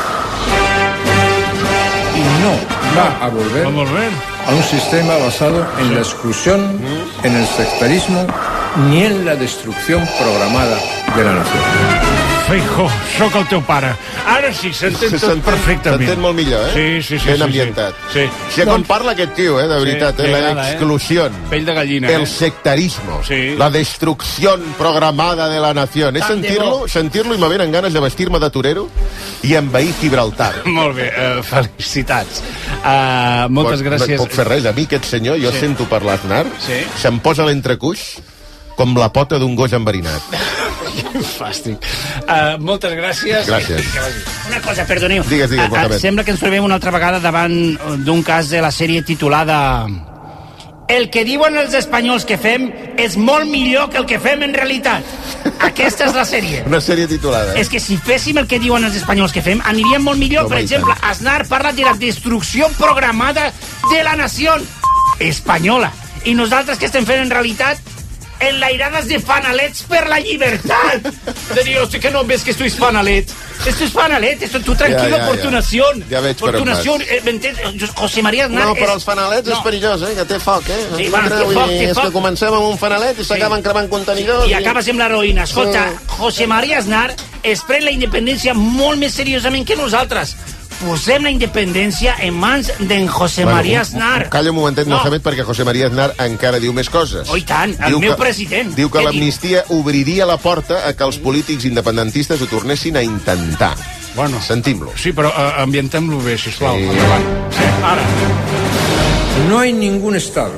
[SPEAKER 14] Y no va a volver,
[SPEAKER 6] ¿Va a, volver?
[SPEAKER 14] a un sistema basado en sí. la exclusión, mm. en el sectarismo, ni en la destrucción programada de la nación.
[SPEAKER 6] Feijóo, sóc el teu pare. Ara sí, s'entén tot perfectament.
[SPEAKER 3] S'entén molt millor, eh?
[SPEAKER 6] Sí, sí, sí.
[SPEAKER 3] Ben
[SPEAKER 6] sí,
[SPEAKER 3] ambientat.
[SPEAKER 6] Sí.
[SPEAKER 3] Sí, com parla aquest tio, eh, de veritat,
[SPEAKER 6] sí,
[SPEAKER 3] eh? La
[SPEAKER 6] agrada,
[SPEAKER 3] exclusión.
[SPEAKER 6] Eh? Pell de gallina.
[SPEAKER 3] El
[SPEAKER 6] eh?
[SPEAKER 3] sectarismo.
[SPEAKER 6] Sí.
[SPEAKER 3] La destrucción programada de la nación. És sentir-lo, sentir-lo i me venen ganes de vestir-me de torero i envair Gibraltar.
[SPEAKER 6] Molt bé, uh, felicitats. Uh, moltes
[SPEAKER 3] Pot,
[SPEAKER 6] gràcies.
[SPEAKER 3] No puc fer res. A mi, aquest senyor, jo sí. sento parlar Aznar,
[SPEAKER 6] sí.
[SPEAKER 3] se'm posa l'entrecuix com la pota d'un gos enverinat.
[SPEAKER 6] Fàstic. Uh, moltes gràcies.
[SPEAKER 3] Gràcies.
[SPEAKER 8] Una cosa, perdoneu.
[SPEAKER 3] Digues, digues,
[SPEAKER 8] uh, uh, sembla que ens trobem una altra vegada davant d'un cas de la sèrie titulada El que diuen els espanyols que fem és molt millor que el que fem en realitat. Aquesta és la sèrie.
[SPEAKER 3] Una sèrie titulada.
[SPEAKER 8] És que si féssim el que diuen els espanyols que fem, aniríem molt millor. No, per exemple, Aznar parla de la destrucció programada de la nació espanyola. I nosaltres què estem fent en realitat? enlairadas de fanalets per la llibertat. De dir, hosti, que no ves que esto es fanalet. Esto es fanalet, esto, tú tranquilo,
[SPEAKER 3] ja, ja,
[SPEAKER 8] por
[SPEAKER 3] ja.
[SPEAKER 8] tu nación.
[SPEAKER 3] Ja veig per on vas.
[SPEAKER 8] Eh, ¿m'entens? José María Aznar...
[SPEAKER 3] No, però
[SPEAKER 8] és...
[SPEAKER 3] els fanalets no. és perillós, eh? Que té foc, eh?
[SPEAKER 8] Sí, bueno, té foc, té
[SPEAKER 3] és
[SPEAKER 8] foc.
[SPEAKER 3] que comencem amb un fanalet i s'acaben sí. cremant contenidors.
[SPEAKER 8] I, i acabes amb l'heroïna. Escolta, sí. José María Aznar es pren la independència molt més seriosament que nosaltres. Posem la independència en mans d'en José bueno, María Aznar.
[SPEAKER 3] Calla un momentet, no. Mohamed, perquè José María Aznar encara diu més coses.
[SPEAKER 8] Oh, i tant, el diu meu que, president.
[SPEAKER 3] Diu que l'amnistia obriria la porta a que els polítics independentistes ho tornessin a intentar.
[SPEAKER 6] Bueno,
[SPEAKER 3] sentim-lo.
[SPEAKER 6] Sí, però uh, ambientem-lo bé, sisplau.
[SPEAKER 3] Sí.
[SPEAKER 6] Sí, ara.
[SPEAKER 14] No hay ningún Estado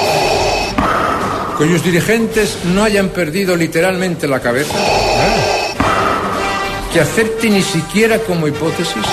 [SPEAKER 14] cuyos dirigentes no hayan perdido literalmente la cabeza ¿eh? que acepte ni siquiera como hipótesis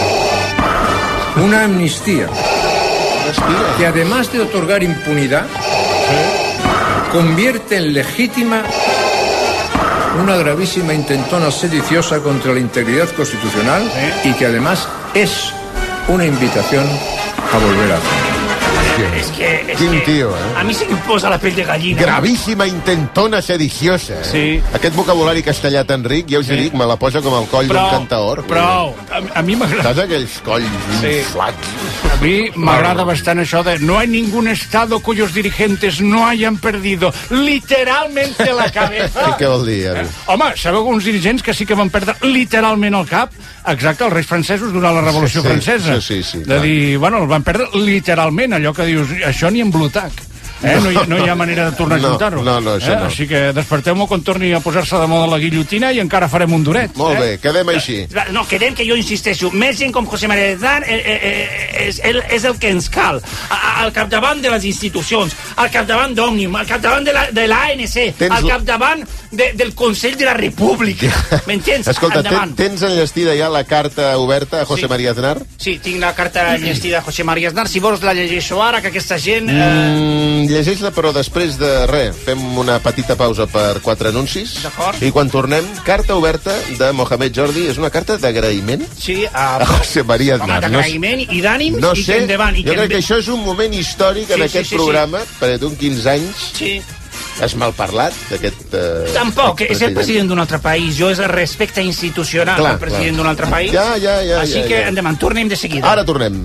[SPEAKER 14] una amnistía que, además de otorgar impunidad, convierte en legítima una gravísima intentona sediciosa contra la integridad constitucional y que además es una invitación a volver a hacer.
[SPEAKER 8] És que, és
[SPEAKER 3] Quin
[SPEAKER 8] que
[SPEAKER 3] tio, eh?
[SPEAKER 8] a mi sí que em posa la pell de gallina.
[SPEAKER 3] Gravíssima intentona sediciosa. Eh?
[SPEAKER 6] Sí.
[SPEAKER 3] Aquest vocabulari castellà tan ric, ja us sí. dic, me la posa com el coll d'un cantaor.
[SPEAKER 6] Prou, a, a mi m'agrada.
[SPEAKER 3] Saps aquells colls sí. inflats?
[SPEAKER 6] A mi m'agrada bastant això de no hay ningún estado cuyos dirigentes no hayan perdido literalmente la cabeza.
[SPEAKER 3] I què vol dir,
[SPEAKER 6] eh? Home, sabeu uns dirigents que sí que van perdre literalment el cap? Exacte, els reis francesos durant la Revolució
[SPEAKER 3] sí,
[SPEAKER 6] Francesa.
[SPEAKER 3] Sí, sí, sí,
[SPEAKER 6] de dir, bueno, el van perdre literalment, allò que dius, això ni en Blutac. Eh? No, hi, no hi ha manera de tornar
[SPEAKER 3] no,
[SPEAKER 6] a juntar-ho.
[SPEAKER 3] No, no, això
[SPEAKER 6] eh?
[SPEAKER 3] no.
[SPEAKER 6] Així que desperteu-me quan torni a posar-se de moda la guillotina i encara farem un duret.
[SPEAKER 3] Molt
[SPEAKER 6] eh?
[SPEAKER 3] bé, quedem així.
[SPEAKER 8] No, quedem que jo insisteixo. Més gent com José María Aznar eh, eh, és, és el que ens cal. A, al capdavant de les institucions, al capdavant d'Òmnium, al capdavant de la, de l'A N C, tens... al capdavant de, del Consell de la República. M'entens?
[SPEAKER 3] Escolta, ten, tens enllestida ja la carta oberta a José sí. María Aznar?
[SPEAKER 8] Sí, tinc la carta enllestida a José María Aznar. Si vols la llegeixo ara, que aquesta gent... Eh...
[SPEAKER 3] Mm, llegeix-la, però després de res, fem una petita pausa per quatre anuncis.
[SPEAKER 8] D'acord.
[SPEAKER 3] I quan tornem, carta oberta de Mohamed Jordi. És una carta d'agraïment?
[SPEAKER 8] Sí, a,
[SPEAKER 3] a José María Aznar.
[SPEAKER 8] Home, d'agraïment i d'ànims
[SPEAKER 3] no
[SPEAKER 8] i
[SPEAKER 3] sé,
[SPEAKER 8] que endavant. I
[SPEAKER 3] jo
[SPEAKER 8] que
[SPEAKER 3] crec que això és un moment històric
[SPEAKER 8] sí,
[SPEAKER 3] en aquest
[SPEAKER 8] sí, sí,
[SPEAKER 3] programa,
[SPEAKER 8] sí.
[SPEAKER 3] perquè d'un quinze anys...
[SPEAKER 8] Sí.
[SPEAKER 3] Has malparlat d'aquest... Eh,
[SPEAKER 8] Tampoc, és el president d'un altre país. Jo és el respecte institucional del president d'un altre país.
[SPEAKER 3] Ja, ja, ja.
[SPEAKER 8] Així
[SPEAKER 3] ja,
[SPEAKER 8] que
[SPEAKER 3] ja.
[SPEAKER 8] endavant, tornem de seguida.
[SPEAKER 3] Ara tornem.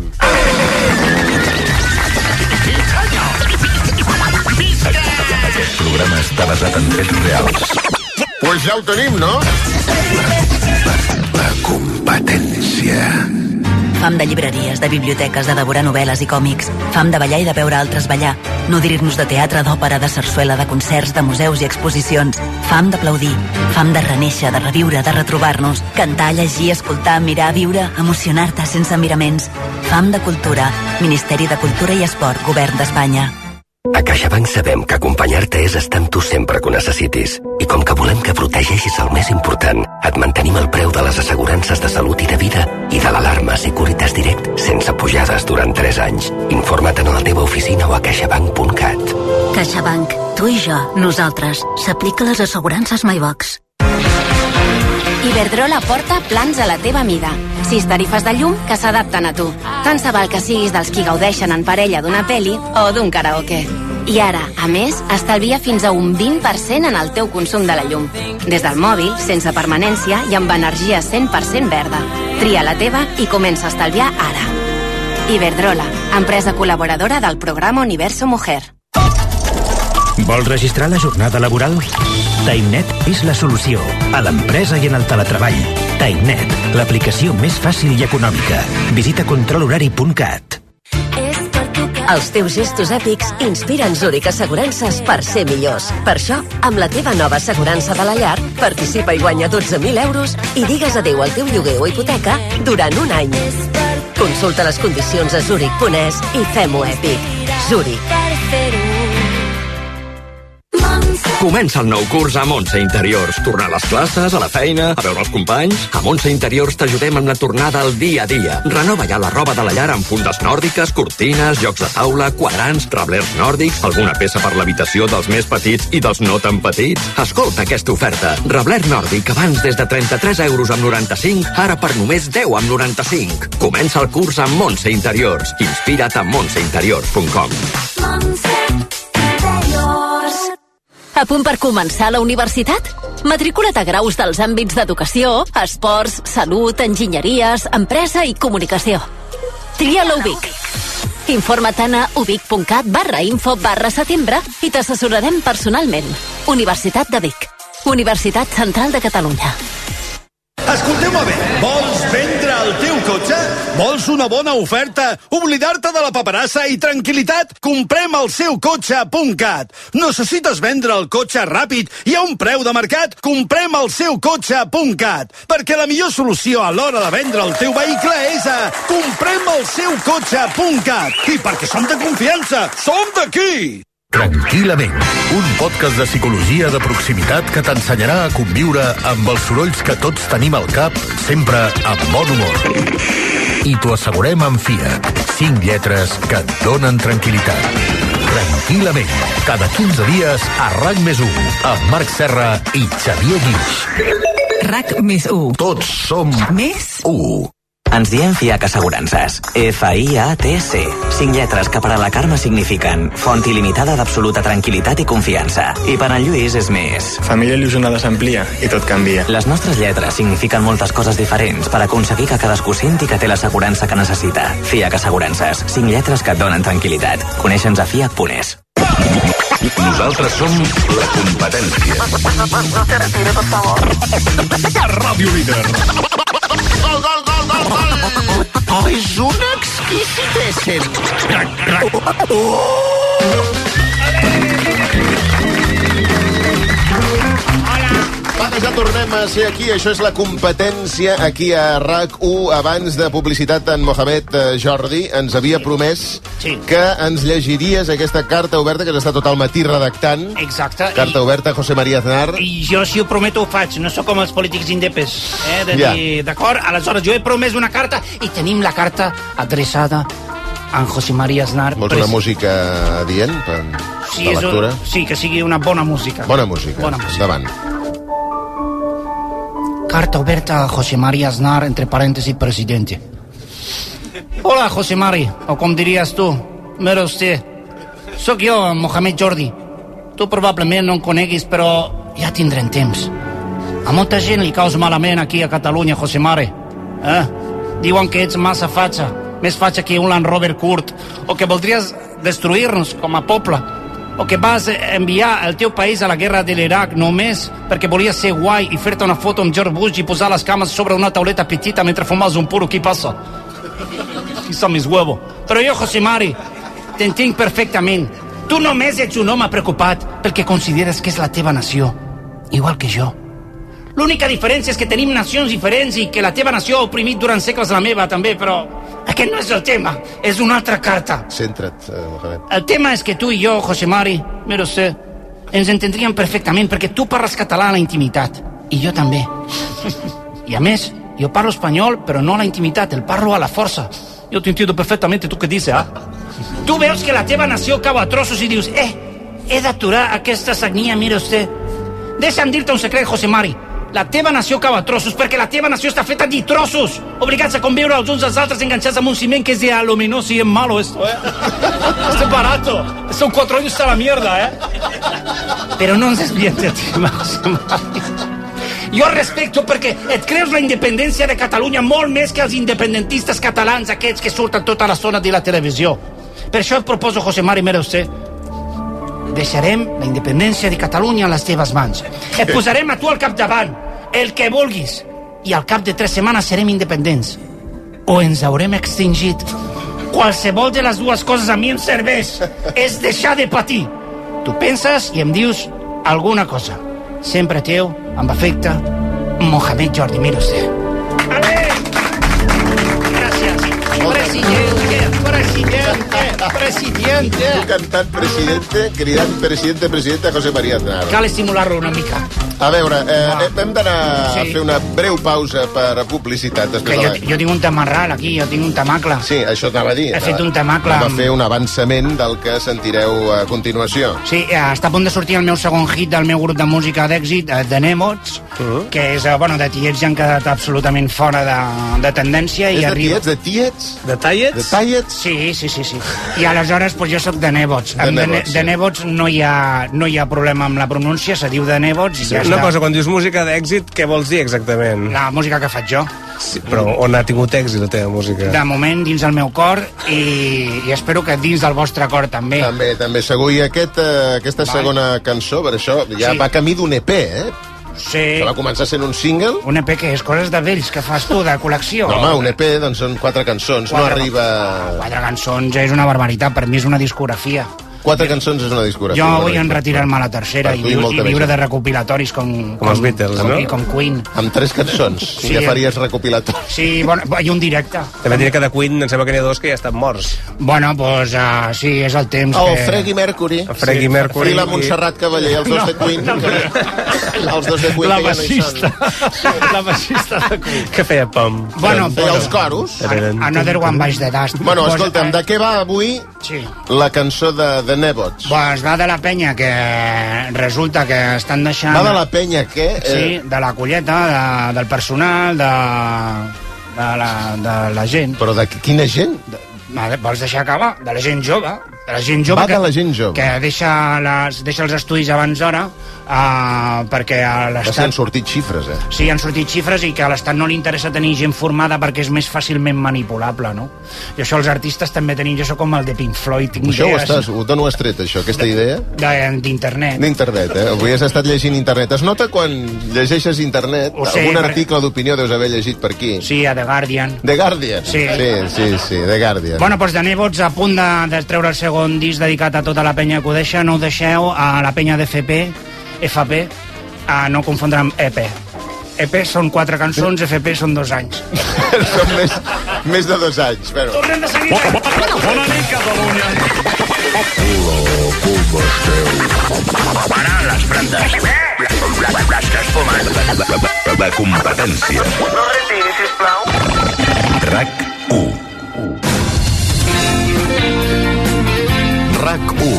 [SPEAKER 2] Aquest programa està basat en fets reals.
[SPEAKER 3] Pues ja ho tenim, no?
[SPEAKER 2] La competència.
[SPEAKER 15] Fam de llibreries, de biblioteques, de devorar novel·les i còmics. Fam de ballar i de veure altres ballar. Nodrir-nos de teatre, d'òpera, de sarsuela, de concerts, de museus i exposicions. Fam d'aplaudir. Fam de renéixer, de reviure, de retrobar-nos. Cantar, llegir, escoltar, mirar, viure, emocionar-te sense miraments. Fam de cultura. Ministeri de Cultura i Esport, Govern d'Espanya.
[SPEAKER 16] A CaixaBank sabem que acompanyar-te és estar amb tu sempre que ho necessitis. I com que volem que protegeixis el més important, et mantenim el preu de les assegurances de salut i de vida i de l'alarma Securitas Direct sense pujades durant tres anys. Informa't a la teva oficina o a caixabank punt cat.
[SPEAKER 15] CaixaBank. Tu i jo. Nosaltres. S'aplica les assegurances MyBox.
[SPEAKER 17] Iberdrola porta plans a la teva mida. Sis tarifes de llum que s'adapten a tu. Tant se val que siguis dels qui gaudeixen en parella d'una peli o d'un karaoke. I ara, a més, estalvia fins a un vint per cent en el teu consum de la llum. Des del mòbil, sense permanència i amb energia cent per cent verda. Tria la teva i comença a estalviar ara. Iberdrola, empresa col·laboradora del programa Universo Mujer.
[SPEAKER 18] Vols registrar la jornada laboral? TimeNet és la solució a l'empresa i en el teletreball. TimeNet, l'aplicació més fàcil i econòmica. Visita control horari punt cat.
[SPEAKER 19] Els teus gestos èpics inspiren Zurich Assegurances per ser millors. Per això, amb la teva nova assegurança de la llar, participa i guanya dotze mil euros i digues adeu al teu lloguer o hipoteca durant un any. Consulta les condicions a zurich punt es i fem-ho èpic. Zurich.
[SPEAKER 20] Comença el nou curs a Montse Interiors. Tornar a les classes, a la feina, a veure els companys. A Montse Interiors t'ajudem amb la tornada al dia a dia. Renova ja la roba de la llar amb fundes nòrdiques, cortines, jocs de taula, quadrants, reblers nòrdics, alguna peça per l'habitació dels més petits i dels no tan petits. Escolta aquesta oferta. Rebler nòrdic abans des de trenta-tres euros amb noranta-cinc, ara per només deu amb noranta-cinc. Comença el curs amb Montse Interiors. Inspira't a montse interiors punt com.
[SPEAKER 17] Montse Interiors.
[SPEAKER 19] A punt per començar la universitat? Matricula't a graus dels àmbits d'educació, esports, salut, enginyeries, empresa i comunicació. Tria la U B I C. Informa't a ubic.cat barra info barra setembre i t'assessorarem personalment. Universitat de Vic. Universitat Central de Catalunya.
[SPEAKER 21] Escolteu-me bé, vols vendre el teu cotxe? Vols una bona oferta? Oblidar-te de la paperassa i tranquil·litat? Comprem el seu cotxe punt cat. Necessites vendre el cotxe ràpid i a un preu de mercat? Comprem el seu cotxe punt cat. Perquè la millor solució a l'hora de vendre el teu vehicle és a comprem el seu cotxe punt cat. I perquè som de confiança, som d'aquí!
[SPEAKER 2] Tranquil·lament, un podcast de psicologia de proximitat que t'ensenyarà a conviure amb els sorolls que tots tenim al cap, sempre amb bon humor. I t'ho assegurem amb Fiat. Cinc lletres que et donen tranquil·litat. Tranquil·lament, cada quinze dies a RAC més u, amb Marc Serra i Xavier Guix.
[SPEAKER 22] RAC més u.
[SPEAKER 2] Tots som
[SPEAKER 22] més
[SPEAKER 2] u.
[SPEAKER 23] Ens diem Fiac Assegurances. F I A T C. Cinc lletres que per a la Carme signifiquen font il·limitada d'absoluta tranquil·litat i confiança. I per en Lluís és més.
[SPEAKER 24] Família il·lusionada s'amplia i tot canvia.
[SPEAKER 23] Les nostres lletres signifiquen moltes coses diferents per aconseguir que cadascú senti que té l'assegurança que necessita. Fiac Assegurances. Cinc lletres que et donen tranquil·litat. Coneixe'ns a fiac punt es.
[SPEAKER 2] Nosaltres som la competència.
[SPEAKER 21] Ràdio Líder.
[SPEAKER 3] Gol, gol, gol, gol, gol! Oh, és un exquisitéssim! Va, ja tornem a ser aquí. Això és la competència aquí a RAC u. Abans de publicitat, en Mohamed Jordi ens havia promès sí. que ens llegiries aquesta carta oberta que has estat tot el matí redactant.
[SPEAKER 8] Exacte.
[SPEAKER 3] Carta I... oberta a José María Aznar.
[SPEAKER 8] I jo, si ho prometo, ho faig. No sóc com els polítics indepes. Eh? De
[SPEAKER 3] ja.
[SPEAKER 8] dir, d'acord? Aleshores, jo he promès una carta i tenim la carta adreçada a en José María Aznar.
[SPEAKER 3] Vols una música adient per,
[SPEAKER 8] sí,
[SPEAKER 3] per lectura?
[SPEAKER 8] Un, sí, que sigui una bona música.
[SPEAKER 3] Bona música.
[SPEAKER 8] Bona música.
[SPEAKER 3] Endavant.
[SPEAKER 8] Carta oberta a José María Aznar, entre paréntesis, presidente. Hola, José Mari, o com diries tu, mira usted. Soc jo, Mohamed Jordi. Tu probablement no em coneguis, però ja tindrem temps. A molta gent li caus malament aquí a Catalunya, José Mari. Eh? Diuen que ets massa fatxa, més fatxa que un Land Rover curt, o que voldries destruir-nos com a poble, o que vas enviar el teu país a la guerra de l'Iraq només perquè volies ser guai i fer-te una foto amb George Bush i posar les cames sobre una tauleta petita mentre fumes un puro. Què passa? Aquí són mis huevos. Però jo, José Mari, t'entenc perfectament. Tu només ets un home preocupat pel que consideres que és la teva nació, igual que jo. L'única diferència és que tenim nacions diferents i que la teva nació ha oprimit durant segles la meva, també, però aquest no és el tema, és una altra carta.
[SPEAKER 3] Centra't, uh, Mohamed.
[SPEAKER 8] El tema és que tu i jo, José Mari, mira usted, ens entendríem perfectament perquè tu parles català a la intimitat, i jo també. I a més, jo parlo espanyol, però no a la intimitat, el parlo a la força. Jo t'entiendo perfectamente, tu què dices, ah? Tu veus que la teva nació cau a trossos i dius, eh, he d'aturar aquesta sagnia, mira usted. Deixa'm dir-te un secret, José Mari. La teva nació cau a trossos perquè la teva nació està feta de trossos, obligats a conviure els uns als altres enganxats amb un ciment que és de aluminós i és malo esto, eh? Esto es barato. Son cuatro años a la mierda, eh? Però no ens desviem del tema, José Mari. Jo respecto perquè et creus la independència de Catalunya molt més que els independentistes catalans, aquests que surten tota la zona de la televisió. Per això et proposo, José Mari, mira usted, deixarem la independència de Catalunya a les teves mans. Et posarem a tu al capdavant, el que vulguis, i al cap de tres setmanes serem independents. O ens haurem extingit. Qualsevol de les dues coses a mi em serveix. És deixar de patir. Tu penses i em dius alguna cosa. Sempre teu, amb afecte, Mohamed Jordi. Mira usted. Ale! Gràcies. Presidente, presidente, presidente.
[SPEAKER 3] Tu cantant presidente, cridant presidente, presidente a José María Aznar.
[SPEAKER 8] Cal estimular-lo una mica.
[SPEAKER 3] A veure, eh, hem d'anar sí. a fer una breu pausa per publicitat.
[SPEAKER 8] Que jo, jo tinc un tamarral aquí, jo tinc un tamacle.
[SPEAKER 3] Sí, això t'anava a dir.
[SPEAKER 8] He fet un tamacle.
[SPEAKER 3] Va fer un avançament del que sentireu a continuació.
[SPEAKER 8] Sí, està a punt de sortir el meu segon hit del meu grup de música d'èxit, de Nemots, uh-huh. que és, bueno, de tiets ja han quedat absolutament fora de, de tendència.
[SPEAKER 3] És
[SPEAKER 8] i
[SPEAKER 3] de
[SPEAKER 8] arriba...
[SPEAKER 3] tiets, de tiets?
[SPEAKER 5] De tallets?
[SPEAKER 3] De tallets?
[SPEAKER 8] Sí, sí, sí, sí. I aleshores pues, jo sóc de Nebots. De, de, Nebots, de, sí. de Nebots no hi, ha, no hi ha problema amb la pronúncia, se diu de Nebots i
[SPEAKER 5] sí,
[SPEAKER 8] ja
[SPEAKER 5] una
[SPEAKER 8] està.
[SPEAKER 5] Cosa, quan dius música d'èxit, què vols dir exactament?
[SPEAKER 8] La música que faig jo.
[SPEAKER 5] Sí, però on ha tingut èxit la teva música?
[SPEAKER 8] De moment dins el meu cor i, i espero que dins del vostre cor també.
[SPEAKER 3] També, també, segur. I aquest, uh, aquesta Val. segona cançó, per això, ja sí. va camí d'un E P, eh?
[SPEAKER 8] Sí.
[SPEAKER 3] Que va començar sent un single.
[SPEAKER 8] Un E P que és coses de vells que fas tu, de col·lecció.
[SPEAKER 3] No, home, un E P doncs són quatre cançons, quatre, no arriba...
[SPEAKER 8] Quatre cançons és una barbaritat, per mi és una discografia.
[SPEAKER 3] Quatre cançons és una discografia.
[SPEAKER 8] Jo vull enretirar-me a la tercera i, i, i viure de recopilatoris com,
[SPEAKER 5] com, com els Beatles,
[SPEAKER 8] com,
[SPEAKER 5] no?
[SPEAKER 8] I com Queen.
[SPEAKER 3] Amb tres cançons, sí, ja faries recopilatoris.
[SPEAKER 8] Sí, bueno, i un directe.
[SPEAKER 5] També diré que de Queen em sembla que n'hi ha dos que ja estan morts.
[SPEAKER 8] Bueno, doncs pues, uh, sí, és el temps
[SPEAKER 3] oh,
[SPEAKER 8] que...
[SPEAKER 3] Freddie Mercury.
[SPEAKER 5] El Freddie sí, Mercury.
[SPEAKER 3] I la Montserrat Cavaller, els dos no, de Queen. No, no. Els dos de Queen
[SPEAKER 6] la
[SPEAKER 3] que
[SPEAKER 6] baixista.
[SPEAKER 3] Ja no hi són.
[SPEAKER 6] La baixista de Queen.
[SPEAKER 5] Que feia pom.
[SPEAKER 8] Bueno,
[SPEAKER 3] feia els coros.
[SPEAKER 8] Another One Bites the Dust.
[SPEAKER 3] Bueno, escolta'm, de què va avui
[SPEAKER 8] sí.
[SPEAKER 3] la cançó de, de Nebots?
[SPEAKER 8] Bueno, es va de la penya que resulta que estan deixant...
[SPEAKER 3] Va de la penya què?
[SPEAKER 8] Sí, de la colleta, de, del personal, de, de, la, de la gent.
[SPEAKER 3] Però de quina gent?
[SPEAKER 8] De, vols deixar acabar? De la gent jove. De la gent jove
[SPEAKER 3] va
[SPEAKER 8] que,
[SPEAKER 3] de la gent jove.
[SPEAKER 8] Que deixa, les, deixa els estudis abans d'hora uh, perquè a l'Estat...
[SPEAKER 3] Ja han sortit xifres, eh?
[SPEAKER 8] Sí, han sortit xifres i que a l'Estat no li interessa tenir gent formada perquè és més fàcilment manipulable, no? I això els artistes també tenim, jo soc com el de Pink Floyd, tinc
[SPEAKER 3] això
[SPEAKER 8] idees...
[SPEAKER 3] Això ho, estàs, d'on ho has tret, això, aquesta idea?
[SPEAKER 8] D'internet.
[SPEAKER 3] D'internet, eh? Avui has estat llegint internet. Es nota quan llegeixes internet, sé, algun per... article d'opinió deus haver llegit per aquí.
[SPEAKER 8] Sí, a The Guardian.
[SPEAKER 3] The Guardian?
[SPEAKER 8] Sí.
[SPEAKER 3] Sí, sí, sí, The Guardian.
[SPEAKER 8] Bueno, doncs de Nebots, a punt de, de treure el segon disc dedicat a tota la penya que ho deixa, no ho deixeu a la penya d'F P, F P, a no confondre amb E P. E P són quatre cançons, F P són dos anys.
[SPEAKER 3] Són més, més de dos anys. Però...
[SPEAKER 8] Tornem de seguida.
[SPEAKER 6] Bona nit, Catalunya.
[SPEAKER 2] Parar les brandes. Les que es fumen. La competència.
[SPEAKER 1] No retiri, sisplau.
[SPEAKER 2] RAC u. RAC u.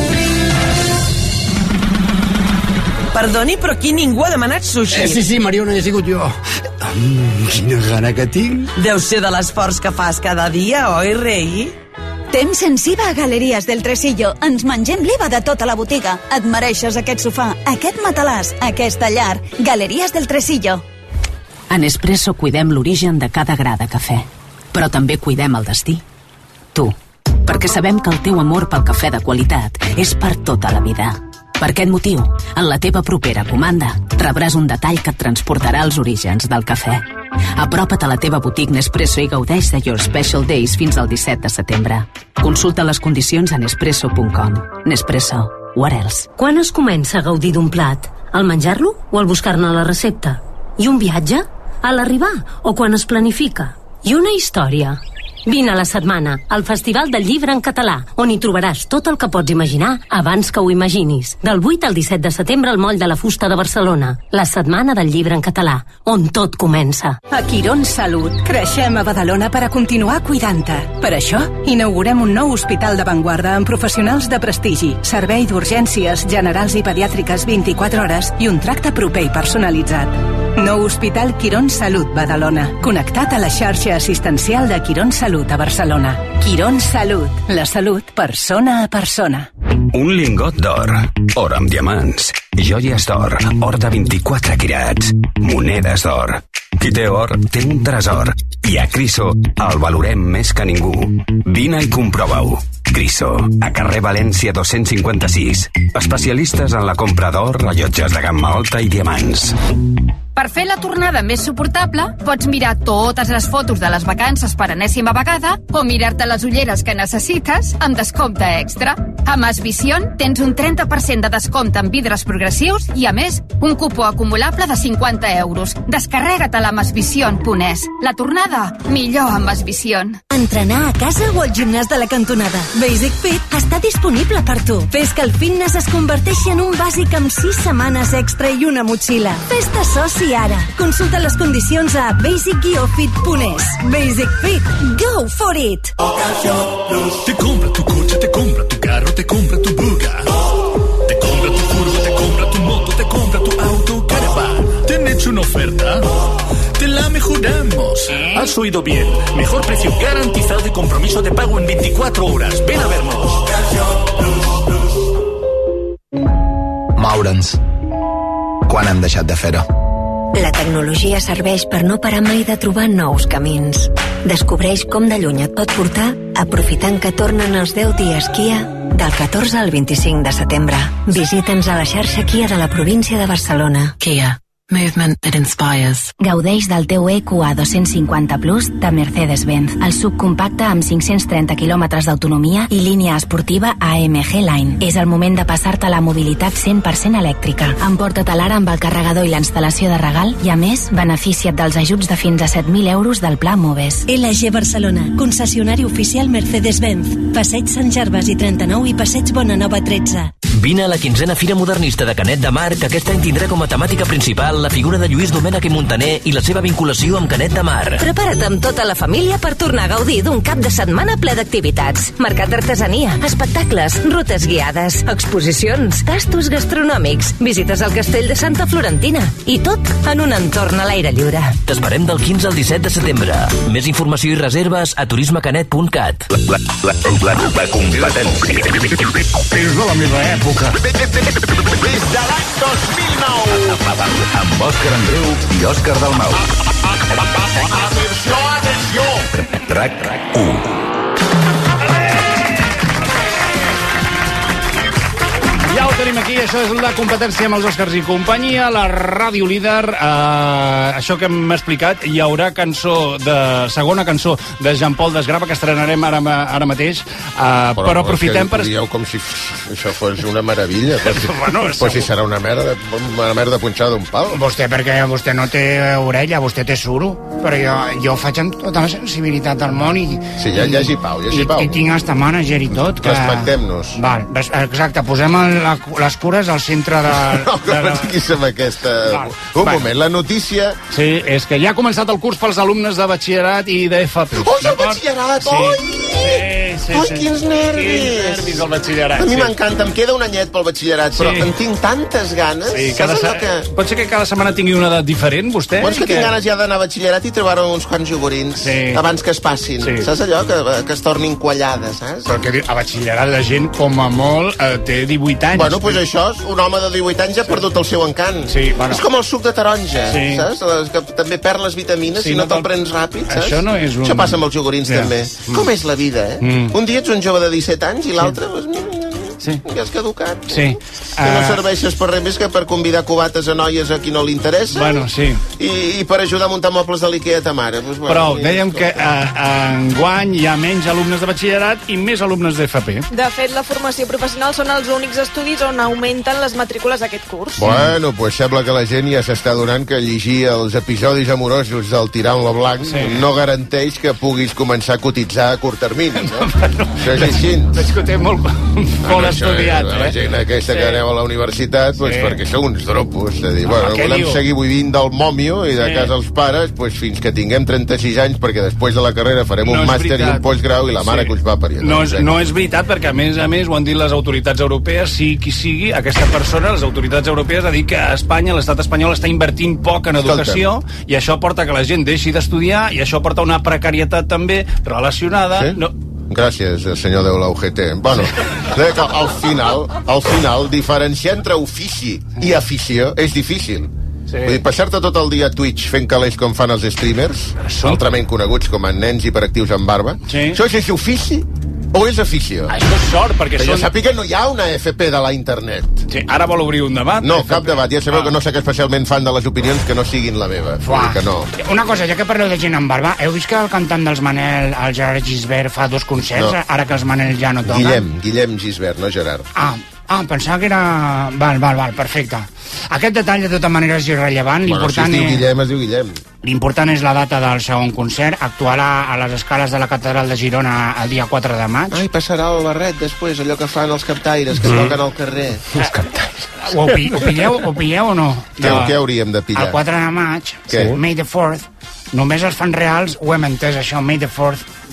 [SPEAKER 4] Perdoni, però aquí ningú ha demanat sushi.
[SPEAKER 7] Eh, sí, sí, Mariona, he sigut jo. Mm, quina gana que tinc.
[SPEAKER 4] Deu ser de l'esforç que fas cada dia, oi, rei?
[SPEAKER 9] Temps sensiva a Galeries del Tresillo. Ens mengem l'I V A de tota la botiga. Et mereixes aquest sofà, aquest matalàs, aquesta llar. Galeries del Tresillo.
[SPEAKER 25] A Nespresso cuidem l'origen de cada gra de cafè, però també cuidem el destí. Tu. Perquè sabem que el teu amor pel cafè de qualitat és per tota la vida. Per aquest motiu, en la teva propera comanda rebràs un detall que et transportarà als orígens del cafè. Apropa't a la teva botiga Nespresso i gaudeix de Your Special Days fins al disset de setembre. Consulta les condicions a nespresso punt com. Nespresso. What else?
[SPEAKER 26] Quan es comença a gaudir d'un plat? Al menjar-lo o al buscar-ne la recepta? I un viatge? A l'arribar o quan es planifica? I una història? Vine a la setmana, al Festival del Llibre en Català, on hi trobaràs tot el que pots imaginar abans que ho imaginis. Del vuit al disset de setembre al Moll de la Fusta de Barcelona. La Setmana del Llibre en Català, on tot comença.
[SPEAKER 27] A Quirón Salut, creixem a Badalona per a continuar cuidant-te. Per això, inaugurem un nou hospital d'avantguarda amb professionals de prestigi, servei d'urgències generals i pediàtriques vint-i-quatre hores i un tracte proper i personalitzat. Nou Hospital Quirón Salut, Badalona. Connectat a la xarxa assistencial de Quirón Salut a Barcelona. Quirón Salut. La salut persona a persona.
[SPEAKER 18] Un lingot d'or. Or amb diamants. Joies d'or. Or de vint-i-quatre quirats. Monedes d'or. Qui té or, té un tresor. I a Criso el valorem més que ningú. Vine i comprova-ho. Criso, a carrer València dos-cents cinquanta-sis. Especialistes en la compra d'or, rellotges de gamma alta i diamants.
[SPEAKER 28] Per fer la tornada més suportable, pots mirar totes les fotos de les vacances per enèsima vegada o mirar-te les ulleres que necessites amb descompte extra. A Mas Vision tens un trenta per cent de descompte en vidres progressius i, a més, un cupó acumulable de cinquanta euros. Descarrega't a la masvision punt es. La tornada, millor amb Mas Vision.
[SPEAKER 29] Entrenar a casa o al gimnàs de la cantonada. Basic Fit està disponible per tu. Fes que el fitness es converteixi en un bàsic amb sis setmanes extra i una motxilla. Fes-te soci ara. Consulta les condicions a basic fit punt es. Basic Fit. Go for it!
[SPEAKER 21] Te compra tu coche, te compra tu carro, te compra tu buga. Te compra tu furgo, te compra tu moto, te compra tu auto, caravan. ¿Te han hecho una oferta? Te
[SPEAKER 10] te la mejoramos.
[SPEAKER 8] ¿Eh?
[SPEAKER 10] Has oído bien. Mejor precio garantizado y compromiso de pago en veinticuatro horas. Ven a vernos.
[SPEAKER 11] Moure'ns. Quan hem deixat de fer-ho?
[SPEAKER 12] La tecnologia serveix per no parar mai de trobar nous camins. Descobreix com de lluny et pot portar aprofitant que tornen els deu dies Kia del catorze al vint-i-cinc de setembre. Visita'ns a la xarxa Kia de la província de Barcelona.
[SPEAKER 25] Kia. Movement that inspires.
[SPEAKER 13] Gaudeix del teu E Q A dos-cents cinquanta Plus de Mercedes-Benz, el subcompacte amb cinc-cents trenta quilòmetres d'autonomia i línia esportiva A M G Line. És el moment de passar-te a la mobilitat cent per cent elèctrica. Emporta-te l'ara amb el carregador i la instal·lació de regal i, a més, beneficia't dels ajuts de fins a set mil euros del Pla Moves.
[SPEAKER 29] L G Barcelona, concessionari oficial Mercedes-Benz. Passeig Sant Gervasi trenta-nou i Passeig Bonanova tretze.
[SPEAKER 18] Vine a la quinzena Fira Modernista de Canet de Mar, que aquest any tindrà com a temàtica principal la figura de Lluís Domènech i Montaner i la seva vinculació amb Canet de Mar.
[SPEAKER 19] Prepara't amb tota la família per tornar a gaudir d'un cap de setmana ple d'activitats. Mercat d'artesania, espectacles, rutes guiades, exposicions, tastos gastronòmics, visites al castell de Santa Florentina i tot en un entorn a l'aire lliure.
[SPEAKER 18] T'esperem del quinze al disset de setembre. Més informació i reserves a turismecanet punt cat.
[SPEAKER 2] La, la, la, la, la competència.
[SPEAKER 6] És de la meva època.
[SPEAKER 3] Des de l'any dos mil nou.
[SPEAKER 2] Amb Òscar Andreu i Òscar Dalmau.
[SPEAKER 3] Atenció, atenció.
[SPEAKER 2] RAC u.
[SPEAKER 6] Ja ho tenim aquí, això és la competència amb els Òscars i companyia, la ràdio líder. Uh, això que hem explicat, hi haurà cançó de segona cançó de Jean-Paul Desgrava, que estrenarem ara, ara mateix, uh, però, però aprofitem per...
[SPEAKER 3] Dieu com si això fos una meravella, però si, bueno, però si serà una merda, una merda punxada d'un pal.
[SPEAKER 8] Vostè, perquè vostè no té orella, vostè té suro, però jo, jo ho faig amb tota la sensibilitat del món i...
[SPEAKER 3] Sí, ja, ja hi pau, ja hi pau.
[SPEAKER 8] I, i tinc hasta mànager i tot. Que...
[SPEAKER 3] Respectem-nos.
[SPEAKER 8] Val, exacte, posem el la, les cures al centre de...
[SPEAKER 3] No, que de... aquí som aquesta... Val. Un Val. moment, la notícia...
[SPEAKER 6] Sí, és que ja ha començat el curs pels alumnes de batxillerat i d'F P.
[SPEAKER 3] Oh, el batxillerat,
[SPEAKER 6] sí.
[SPEAKER 3] oi!
[SPEAKER 6] Sí, sí,
[SPEAKER 3] Ai,
[SPEAKER 6] sí.
[SPEAKER 3] quins nervis!
[SPEAKER 6] Quins nervis el batxillerat.
[SPEAKER 3] A mi
[SPEAKER 6] sí.
[SPEAKER 3] m'encanta, em queda un anyet pel batxillerat, però
[SPEAKER 6] sí.
[SPEAKER 3] en tinc tantes ganes.
[SPEAKER 6] Sí, cada se... que... Pot ser que cada setmana tingui una edat diferent, vostè?
[SPEAKER 3] Pots que, que tinc ganes ja d'anar a batxillerat i trobar uns quants jogurins sí. abans que es passin. Sí. Saps allò? Que, que es tornin quallades, saps?
[SPEAKER 6] Però que a batxillerat la gent, com a molt, eh, té divuit anys.
[SPEAKER 3] Bueno, doncs pues això, un home de divuit anys ja ha perdut el seu encant.
[SPEAKER 6] Sí, bueno.
[SPEAKER 3] És com el suc de taronja,
[SPEAKER 6] sí.
[SPEAKER 3] saps? Que també perd les vitamines sí, si no, no te'l prens ràpid, saps?
[SPEAKER 6] Això no és un...
[SPEAKER 3] Això passa amb els jogurins, ja. també. Mm. Com és la vida, eh? Mm. Un dia ets un jove de disset anys i l'altre... Sí. Pues,
[SPEAKER 6] sí.
[SPEAKER 3] ja has caducat.
[SPEAKER 6] Sí.
[SPEAKER 3] Que no serveixes per res més que per convidar cubates a noies a qui no li interessa.
[SPEAKER 6] Bueno, sí.
[SPEAKER 3] I, i per ajudar a muntar mobles de l'Ikea a ta mare. Pues, bueno,
[SPEAKER 6] Però dèiem que eh, enguany hi ha menys alumnes de batxillerat i més alumnes d'F P.
[SPEAKER 14] De fet, la formació professional són els únics estudis on augmenten les matrícules d'aquest curs.
[SPEAKER 3] Bueno, pues sembla que la gent ja s'està donant que llegir els episodis amorosos del Tirant lo Blanc sí. no garanteix que puguis començar a cotitzar a curt termini, no? Bueno, això és així.
[SPEAKER 6] Veig que ho té molt, molt estudiat,
[SPEAKER 3] eh? La gent aquesta sí. que aneu a la universitat, pues, sí. perquè sou uns dropos. És a dir, no, bueno, volem diu? seguir vivint del mòmio i de sí. casa als pares pues, fins que tinguem trenta-sis anys, perquè després de la carrera farem no un màster i un postgrau i la mare sí. que us va parir.
[SPEAKER 6] No, és, no és veritat, perquè a més a més ho han dit les autoritats europees, sigui qui sigui, aquesta persona, les autoritats europees, ha dit que a Espanya, l'estat espanyol està invertint poc en educació Escolta. i això porta que la gent deixi d'estudiar i això porta una precarietat també relacionada...
[SPEAKER 3] Sí? No, Gràcies, senyor de la U G T. Bueno, que al final, al final, diferenciar entre ofici i afició és difícil. Sí. Vull dir, passar-te tot el dia a Twitch fent calés com fan els streamers, Això? altrament coneguts com a nens hiperactius amb barba, sí. això és ofici o és afició?
[SPEAKER 6] Això és sort, perquè
[SPEAKER 3] que
[SPEAKER 6] són...
[SPEAKER 3] jo sàpiga que no hi ha una F P de la internet.
[SPEAKER 6] Sí, ara vol obrir un debat?
[SPEAKER 3] No,
[SPEAKER 6] F P.
[SPEAKER 3] cap debat. Ja sabeu ah. que no sóc especialment fan de les opinions que no siguin la meva. Que no.
[SPEAKER 8] Una cosa, ja que parleu de gent amb barba, heu vist que el cantant dels Manel, el Gerard Gisbert, fa dos concerts, no. ara que els Manel ja no toquen?
[SPEAKER 3] Guillem, Guillem Gisbert, no Gerard.
[SPEAKER 8] Ah, Ah, pensava que era... Val, val, val, perfecte. Aquest detall, de tota manera, és irrellevant.
[SPEAKER 3] Bueno, si es diu Guillem, es diu Guillem.
[SPEAKER 8] L'important és la data del segon concert. Actuarà a les escales de la Catedral de Girona el dia quatre de maig.
[SPEAKER 3] Ai, passarà el barret després, allò que fan els captaires, que mm. toquen al carrer. Els captaires.
[SPEAKER 8] Ho, pi ho, pilleu, ho pilleu o no?
[SPEAKER 3] Què, no. què hauríem de pillar?
[SPEAKER 8] El quatre de maig,
[SPEAKER 3] què?
[SPEAKER 8] May the fourth, només els fan reals, ho hem entès, això, May the fourth,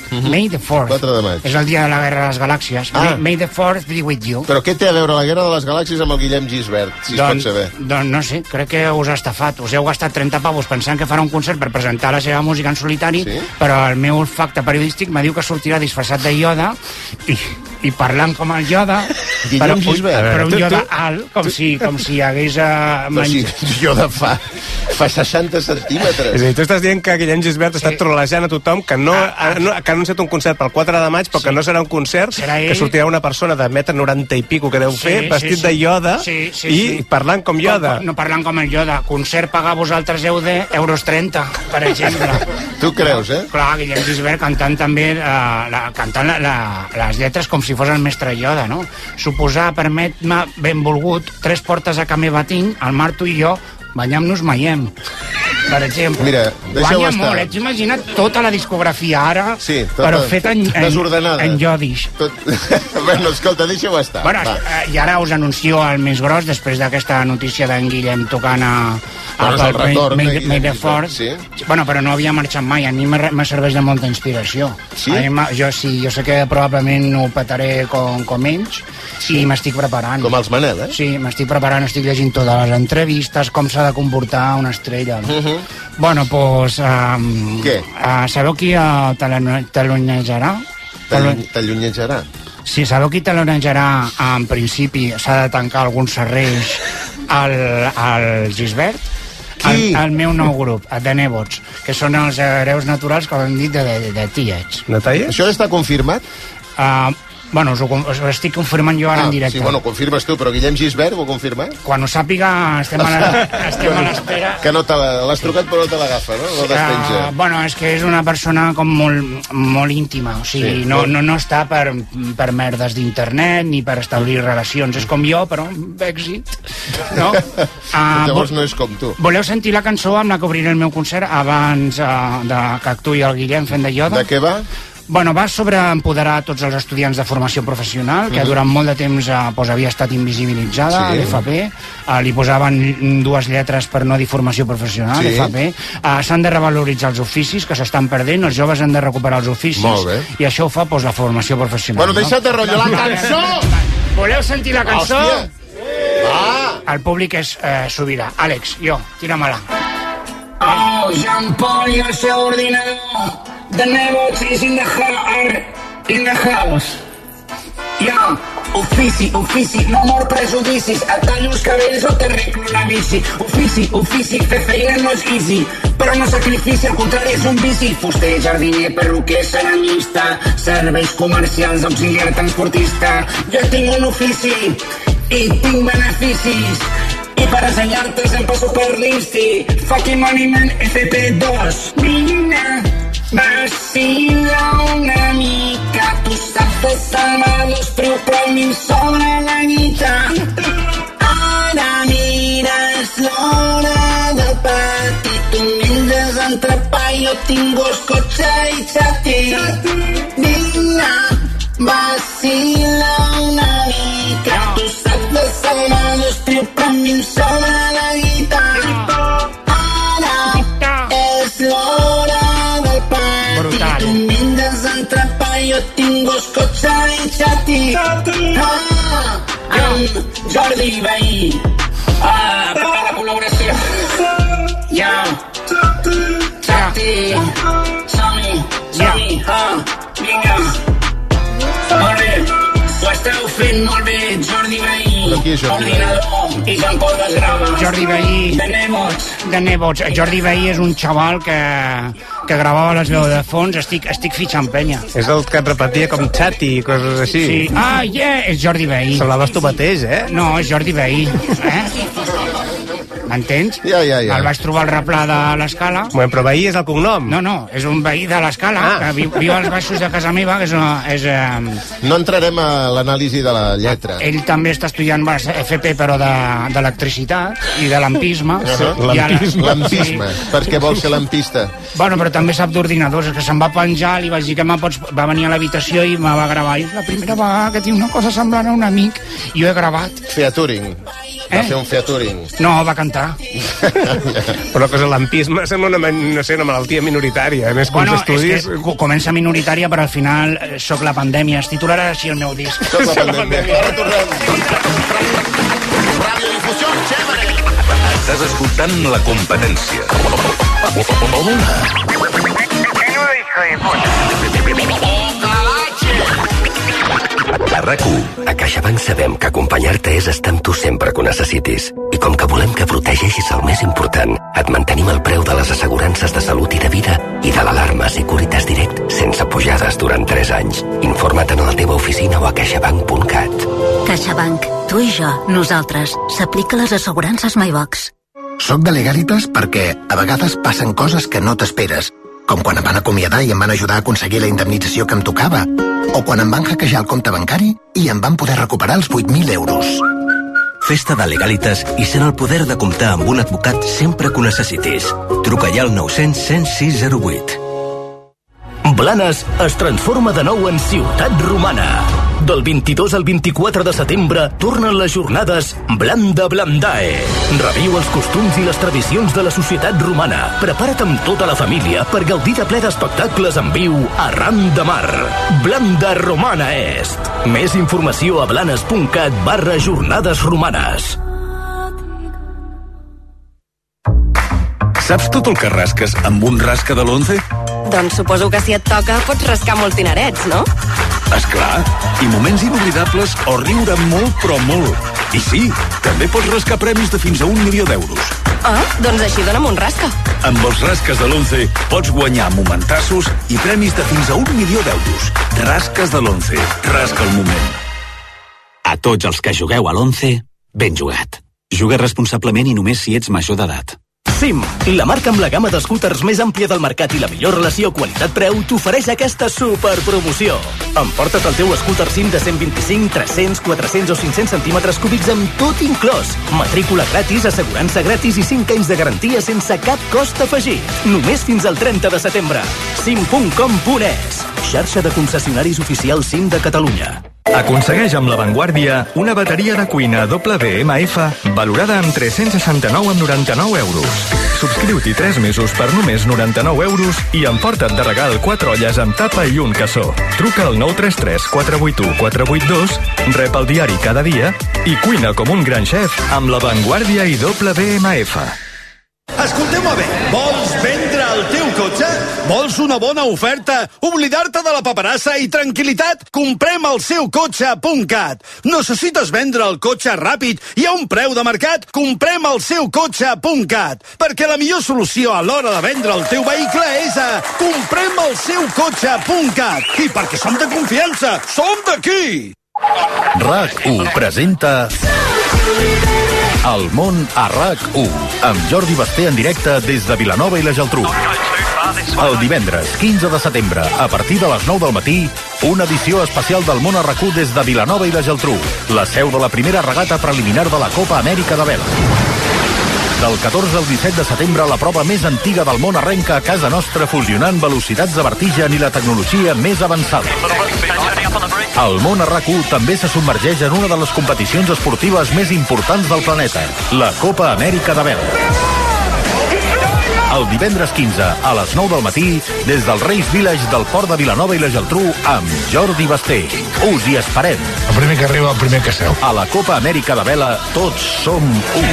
[SPEAKER 6] Mm-hmm. May the fourth.
[SPEAKER 3] quatre de maig.
[SPEAKER 6] És el dia de la Guerra de les Galàxies. Ah. May, May the fourth be with you.
[SPEAKER 3] Però què té a veure la Guerra de les Galàxies amb el Guillem Gisbert, si
[SPEAKER 6] Don,
[SPEAKER 3] es pot saber?
[SPEAKER 6] Doncs no sé, crec que us ha estafat. Us heu gastat trenta pavos pensant que farà un concert per presentar la seva música en solitari, sí? Però el meu olfacte periodístic me diu que sortirà disfressat de Yoda i, i parlant com el Yoda, però, però un Yoda alt, com si, com si hagués... Uh,
[SPEAKER 3] però si Yoda fa, fa seixanta centímetres.
[SPEAKER 1] És a dir, tu estàs dient que Guillem Gisbert sí. està trolejant a tothom que no, ah, ah, no, que ha anunciat un concert pel quatre de maig, però sí. que no serà un concert, serà que sortirà una persona de metre noranta i pico que deu sí, fer, vestit sí, sí. de Yoda
[SPEAKER 6] sí, sí,
[SPEAKER 1] i
[SPEAKER 6] sí.
[SPEAKER 1] parlant com Yoda.
[SPEAKER 6] Com, no parlant com el Yoda. Concert pagar vosaltres heu de euros trenta, per exemple.
[SPEAKER 3] Tu creus, eh?
[SPEAKER 6] Clar, Guillem Gisbert cantant també uh, la, cantant la, la, les lletres com si fos el mestre Yoda, no? Suposar, permet-me, benvolgut, tres portes a ca meva tinc, el mar tu i jo, banyam-nos maiem, per exemple.
[SPEAKER 3] Mira, deixeu estar.
[SPEAKER 6] Molt, ets imagina't tota la discografia ara, sí, tota, però feta en, en, en Yodish.
[SPEAKER 3] Tot... bueno, escolta, deixeu estar.
[SPEAKER 6] Bueno, i ara us anuncio el més gros, després d'aquesta notícia d'en Guillem tocant a, a
[SPEAKER 3] bueno, el retorn
[SPEAKER 6] May, May, May the Fourth. Sí. Bueno, però no havia marxat mai, a mi me serveix de molta inspiració.
[SPEAKER 3] Sí?
[SPEAKER 6] Mi, jo sí, jo sé que probablement ho petaré com, com ells, sí. I m'estic preparant.
[SPEAKER 3] Com els Manel, eh?
[SPEAKER 6] Sí, m'estic preparant, estic llegint totes les entrevistes, com s'ha de comportar una estrella, no? Uh -huh. Bueno, doncs... Um,
[SPEAKER 3] Què?
[SPEAKER 6] Uh, sabeu qui uh, talonyejarà?
[SPEAKER 3] Talonyejarà?
[SPEAKER 6] Sí, sabeu qui talonyejarà? En principi s'ha de tancar algun serreix al, al Gisbert? El, el meu nou grup, The Nebots, que són els hereus naturals que han dit de, de, de tiets.
[SPEAKER 1] Natàlia?
[SPEAKER 3] Això està confirmat?
[SPEAKER 6] Uh, Bueno, us ho, us ho estic confirmant jo ara
[SPEAKER 3] ah,
[SPEAKER 6] en directe.
[SPEAKER 3] Sí, bueno, ho confirmes tu, però Guillem Gisbert ho ha confirmat?
[SPEAKER 6] Quan ho sàpiga estem a l'espera.
[SPEAKER 3] Que no te l'has trucat però no te l'agafa, no? No despenja.
[SPEAKER 6] Uh, bueno, és que és una persona com molt, molt íntima, o sigui, sí, no, no, no està per, per merdes d'internet ni per establir relacions. És com jo, però amb èxit, no? Uh,
[SPEAKER 3] Llavors no és com tu.
[SPEAKER 6] Voleu sentir la cançó amb la que obriré el meu concert abans uh, de que actuï el Guillem fent de Yoda?
[SPEAKER 3] De què va?
[SPEAKER 6] Bueno, va sobre empoderar tots els estudiants de formació professional, que durant molt de temps eh, pues, havia estat invisibilitzada, sí. a l'F P, eh, li posaven dues lletres per no dir formació professional, sí. F P. Eh, s'han de revaloritzar els oficis que s'estan perdent, els joves han de recuperar els oficis, i això ho fa pues, la formació professional.
[SPEAKER 3] Bueno, deixa't de rotllo, la cançó!
[SPEAKER 6] Voleu sentir la cançó?
[SPEAKER 3] Hòstia!
[SPEAKER 6] Ah! El públic és eh, sobirà. Àlex, jo, tira-me-la.
[SPEAKER 5] Oh, Jean Paul i el seu ordinador. The Nebots is in the house. In the house. Ja, ofici, ofici, no more prejudicis. Et tallo els cabells o t'arreglo la bici. Ofici, ofici, fer feina no és easy, però no sacrifici, al contrari és un vici. Fuster, jardiner, perruquer, ceramista, serveis comercials, auxiliar, transportista. Jo tinc un ofici i tinc beneficis. I per ensenyar-te sempre super listi. Fucking money man, F P dos. Vine, vacila una mica. Tu saps salvar dos, però per mi em sobra la guita. Ara mira, és l'hora del pati. Tu menges entrepà, jo tinc gos, cotxe i xati. Vine, vacila una mica. Tu saps salvar dos, però per mi em sobra la guita. Ara és l'hora del pati. Tu menges entrepà, jo tinc gos, cotxe i xati. Ah, amb Jordi Vehí. Ah, per la col·laboració. Ja. Xati. Som-hi, som-hi. Ah, vinga. Molt bé. Ho esteu fent molt bé, Jordi Vehí, ordinador i Jean Paul Desgrava.
[SPEAKER 6] Jordi Vehí.
[SPEAKER 5] De Nebots.
[SPEAKER 6] De Nebots. Jordi Vehí és un xaval que, que gravava les veus de fons. Estic, estic fitxant penya.
[SPEAKER 1] És el que et repetia com xati i coses així.
[SPEAKER 6] Sí. Ah, yeah, és Jordi Vehí.
[SPEAKER 1] Semblaves tu mateix, eh?
[SPEAKER 6] No, és Jordi Vehí. Eh? M'entens?
[SPEAKER 3] Ja, ja, ja.
[SPEAKER 6] El vaig trobar al replà de l'Escala.
[SPEAKER 1] Bueno, però Vehí és el cognom.
[SPEAKER 6] No, no, és un veí de l'Escala, ah. que viu, viu als baixos de casa meva, que és... Una, és um...
[SPEAKER 3] No entrarem a l'anàlisi de la lletra.
[SPEAKER 6] Ell també està estudiant F P, però d'electricitat i de lampisme.
[SPEAKER 3] Uh-huh. Lampisme. Lampisme. Sí. Per què vol ser lampista?
[SPEAKER 6] Bueno, però també sap d'ordinadors, és que se'm va penjar, li vaig dir que pots... va venir a l'habitació i me va gravar. I és la primera vegada que tinc una cosa semblant a un amic, i jo he gravat.
[SPEAKER 3] Fer a Turing. Va fer un featuring.
[SPEAKER 6] No, va cantar.
[SPEAKER 1] Però que l'ampisme sembla una, no sé, una malaltia minoritària. A més,
[SPEAKER 6] bueno,
[SPEAKER 1] estudis...
[SPEAKER 6] és que comença minoritària, però al final eh, soc la pandèmia. Es titularà així el meu disc.
[SPEAKER 3] Soc la pandèmia. Ara tornem. Radiodifusió, xèvere.
[SPEAKER 2] Estàs escoltant La Competència.
[SPEAKER 4] A RAC u, a CaixaBank sabem que acompanyar-te és estar amb tu sempre que ho necessitis. I com que volem que protegeixis el més important, et mantenim el preu de les assegurances de salut i de vida i de l'alarma Securitas Direct sense pujades durant tres anys. Informa't a la teva oficina o a caixabank punt cat.
[SPEAKER 12] CaixaBank, tu i jo, nosaltres. S'aplica les assegurances MyBox.
[SPEAKER 11] Soc de Legalitas perquè a vegades passen coses que no t'esperes, com quan em van acomiadar i em van ajudar a aconseguir la indemnització que em tocava, o quan em van hackejar el compte bancari i em van poder recuperar els vuit mil euros.
[SPEAKER 4] Festa de Legalitas i sent el poder de comptar amb un advocat sempre que ho necessitis. Truca ja al nou cents, cent sis zero vuit.
[SPEAKER 10] Blanes es transforma de nou en ciutat romana. Del vint-i-dos al vint-i-quatre de setembre tornen les jornades Blanda Blandae. Reviu els costums i les tradicions de la societat romana. Prepara't amb tota la família per gaudir de ple d'espectacles en viu arran de mar. Blanda Romana Est. Més informació a blanes punt cat barra jornades romanes.
[SPEAKER 2] Saps tot el que rasques amb un rasca de l'onze?
[SPEAKER 7] Doncs suposo que si et toca pots rascar molts dinerets, no?
[SPEAKER 2] Esclar, i moments inolvidables o riure molt però molt. I sí, també pots rascar premis de fins a un milió d'euros.
[SPEAKER 7] Ah, doncs així dona'm un rasca.
[SPEAKER 2] Amb els rasques de l'onze pots guanyar momentassos i premis de fins a un milió d'euros. Rasques de l'onze. Rasca el moment.
[SPEAKER 15] A tots els que jugueu a l'onze, ben jugat. Juga responsablement i només si ets major d'edat.
[SPEAKER 10] Sim, la marca amb la gamma de scooters més àmplia del mercat i la millor relació qualitat-preu t'ofereix aquesta superpromoció. Emporta't el teu scooter Sim de cent vint-i-cinc, tres-cents, quatre-cents o cinc-cents centímetres cúbics amb tot inclòs. Matrícula gratis, assegurança gratis i cinc anys de garantia sense cap cost afegit. Només fins al trenta de setembre. sim punt com punt es. Xarxa de concessionaris oficials Sim de Catalunya.
[SPEAKER 16] Aconsegueix amb La Vanguardia una bateria de cuina W M F valorada amb tres-cents seixanta-nou coma noranta-nou euros. Subscriu-t'hi tres mesos per només noranta-nou euros i emporta't de regal quatre olles amb tapa i un cassó. Truca al nou tres tres, quatre vuit u, quatre vuit dos, rep el diari cada dia i cuina com un gran xef amb La Vanguardia i W M F.
[SPEAKER 21] Escolteu-me bé, vols vendre el teu cotxe? Vols una bona oferta? Oblidar-te de la paperassa i tranquil·litat? Comprem el seu cotxe punt cat. Necessites vendre el cotxe ràpid i a un preu de mercat? Comprem el seu cotxe punt cat. Perquè la millor solució a l'hora de vendre el teu vehicle és a comprem el seu cotxe punt cat. I perquè som de confiança, som d'aquí!
[SPEAKER 2] RAC u presenta El món a RAC u amb Jordi Basté en directe des de Vilanova i la Geltrú. El divendres quinze de setembre, a partir de les nou del matí, una edició especial del món a RAC u des de Vilanova i la Geltrú, la seu de la primera regata preliminar de la Copa Amèrica de Vela. Del catorze al disset de setembre, la prova més antiga del món arrenca a casa nostra fusionant velocitats de vertigen i la tecnologia més avançada. El món a RAC u també se submergeix en una de les competicions esportives més importants del planeta, la Copa Amèrica de Vela. El divendres quinze, a les nou del matí, des del Reis Village del Port de Vilanova i la Geltrú, amb Jordi Basté. Us hi esperem.
[SPEAKER 17] El primer que arriba, el primer que seu.
[SPEAKER 2] A la Copa Amèrica de Vela, tots som u.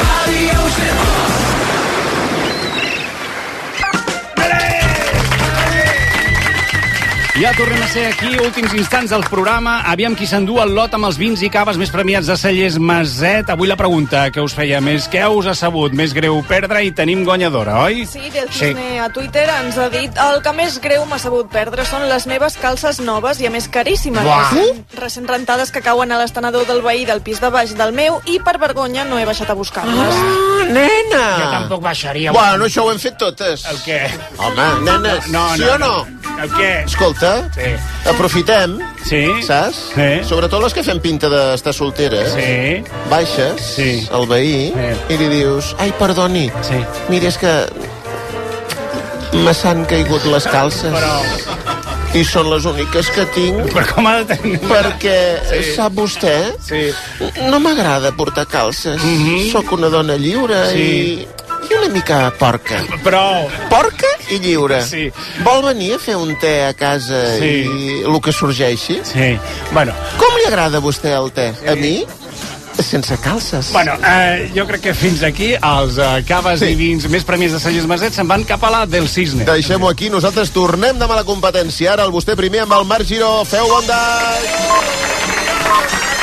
[SPEAKER 6] Ja tornem a ser aquí, últims instants del programa. Aviam qui s'endú el lot amb els vins i caves més premiats de Cellers Maset. Avui la pregunta que us feia més, què us ha sabut més greu perdre? I tenim guanyadora, oi?
[SPEAKER 14] Sí, Del Cisne sí. A Twitter ens ha dit el que més greu m'ha sabut perdre són les meves calces noves i a més caríssimes. Recent, recent rentades que cauen a l'estenedor del veí del pis de baix del meu i per vergonya no he baixat a buscar-les.
[SPEAKER 3] Ah, nena!
[SPEAKER 6] Jo tampoc baixaria.
[SPEAKER 3] Bueno, això ho hem fet totes.
[SPEAKER 6] El què?
[SPEAKER 3] Home, nenes, no, no, sí o no?
[SPEAKER 6] El què?
[SPEAKER 3] Escolta,
[SPEAKER 6] sí.
[SPEAKER 3] Aprofitem,
[SPEAKER 6] sí.
[SPEAKER 3] saps? Sí. Sobretot les que fem pinta d'estar solteres.
[SPEAKER 6] Sí.
[SPEAKER 3] Baixes
[SPEAKER 6] sí.
[SPEAKER 3] al veí sí. i li dius, ai, perdoni,
[SPEAKER 6] sí.
[SPEAKER 3] mira, és que me s'han caigut les calces.
[SPEAKER 6] Però...
[SPEAKER 3] I són les úniques que tinc.
[SPEAKER 6] Però com ha de tenir?
[SPEAKER 3] Perquè,
[SPEAKER 6] sí.
[SPEAKER 3] sap vostè,
[SPEAKER 6] sí.
[SPEAKER 3] no m'agrada portar calces. Mm-hmm. Soc una dona lliure sí. i... i una mica porca.
[SPEAKER 6] Però...
[SPEAKER 3] Porca i lliure.
[SPEAKER 6] Sí.
[SPEAKER 3] Vol venir a fer un te a casa sí. i el que sorgeixi?
[SPEAKER 6] Sí. Bueno.
[SPEAKER 3] Com li agrada a vostè el te? Sí. A mi? Sense calces.
[SPEAKER 6] Bueno, eh, jo crec que fins aquí els eh, caves sí. i vins més premis de Sallés Maset se'n van cap a la del Cisne.
[SPEAKER 3] Deixem-ho aquí, nosaltres tornem demà a la competència. Ara el vostè primer amb el Marc Giró. Feu bon dia!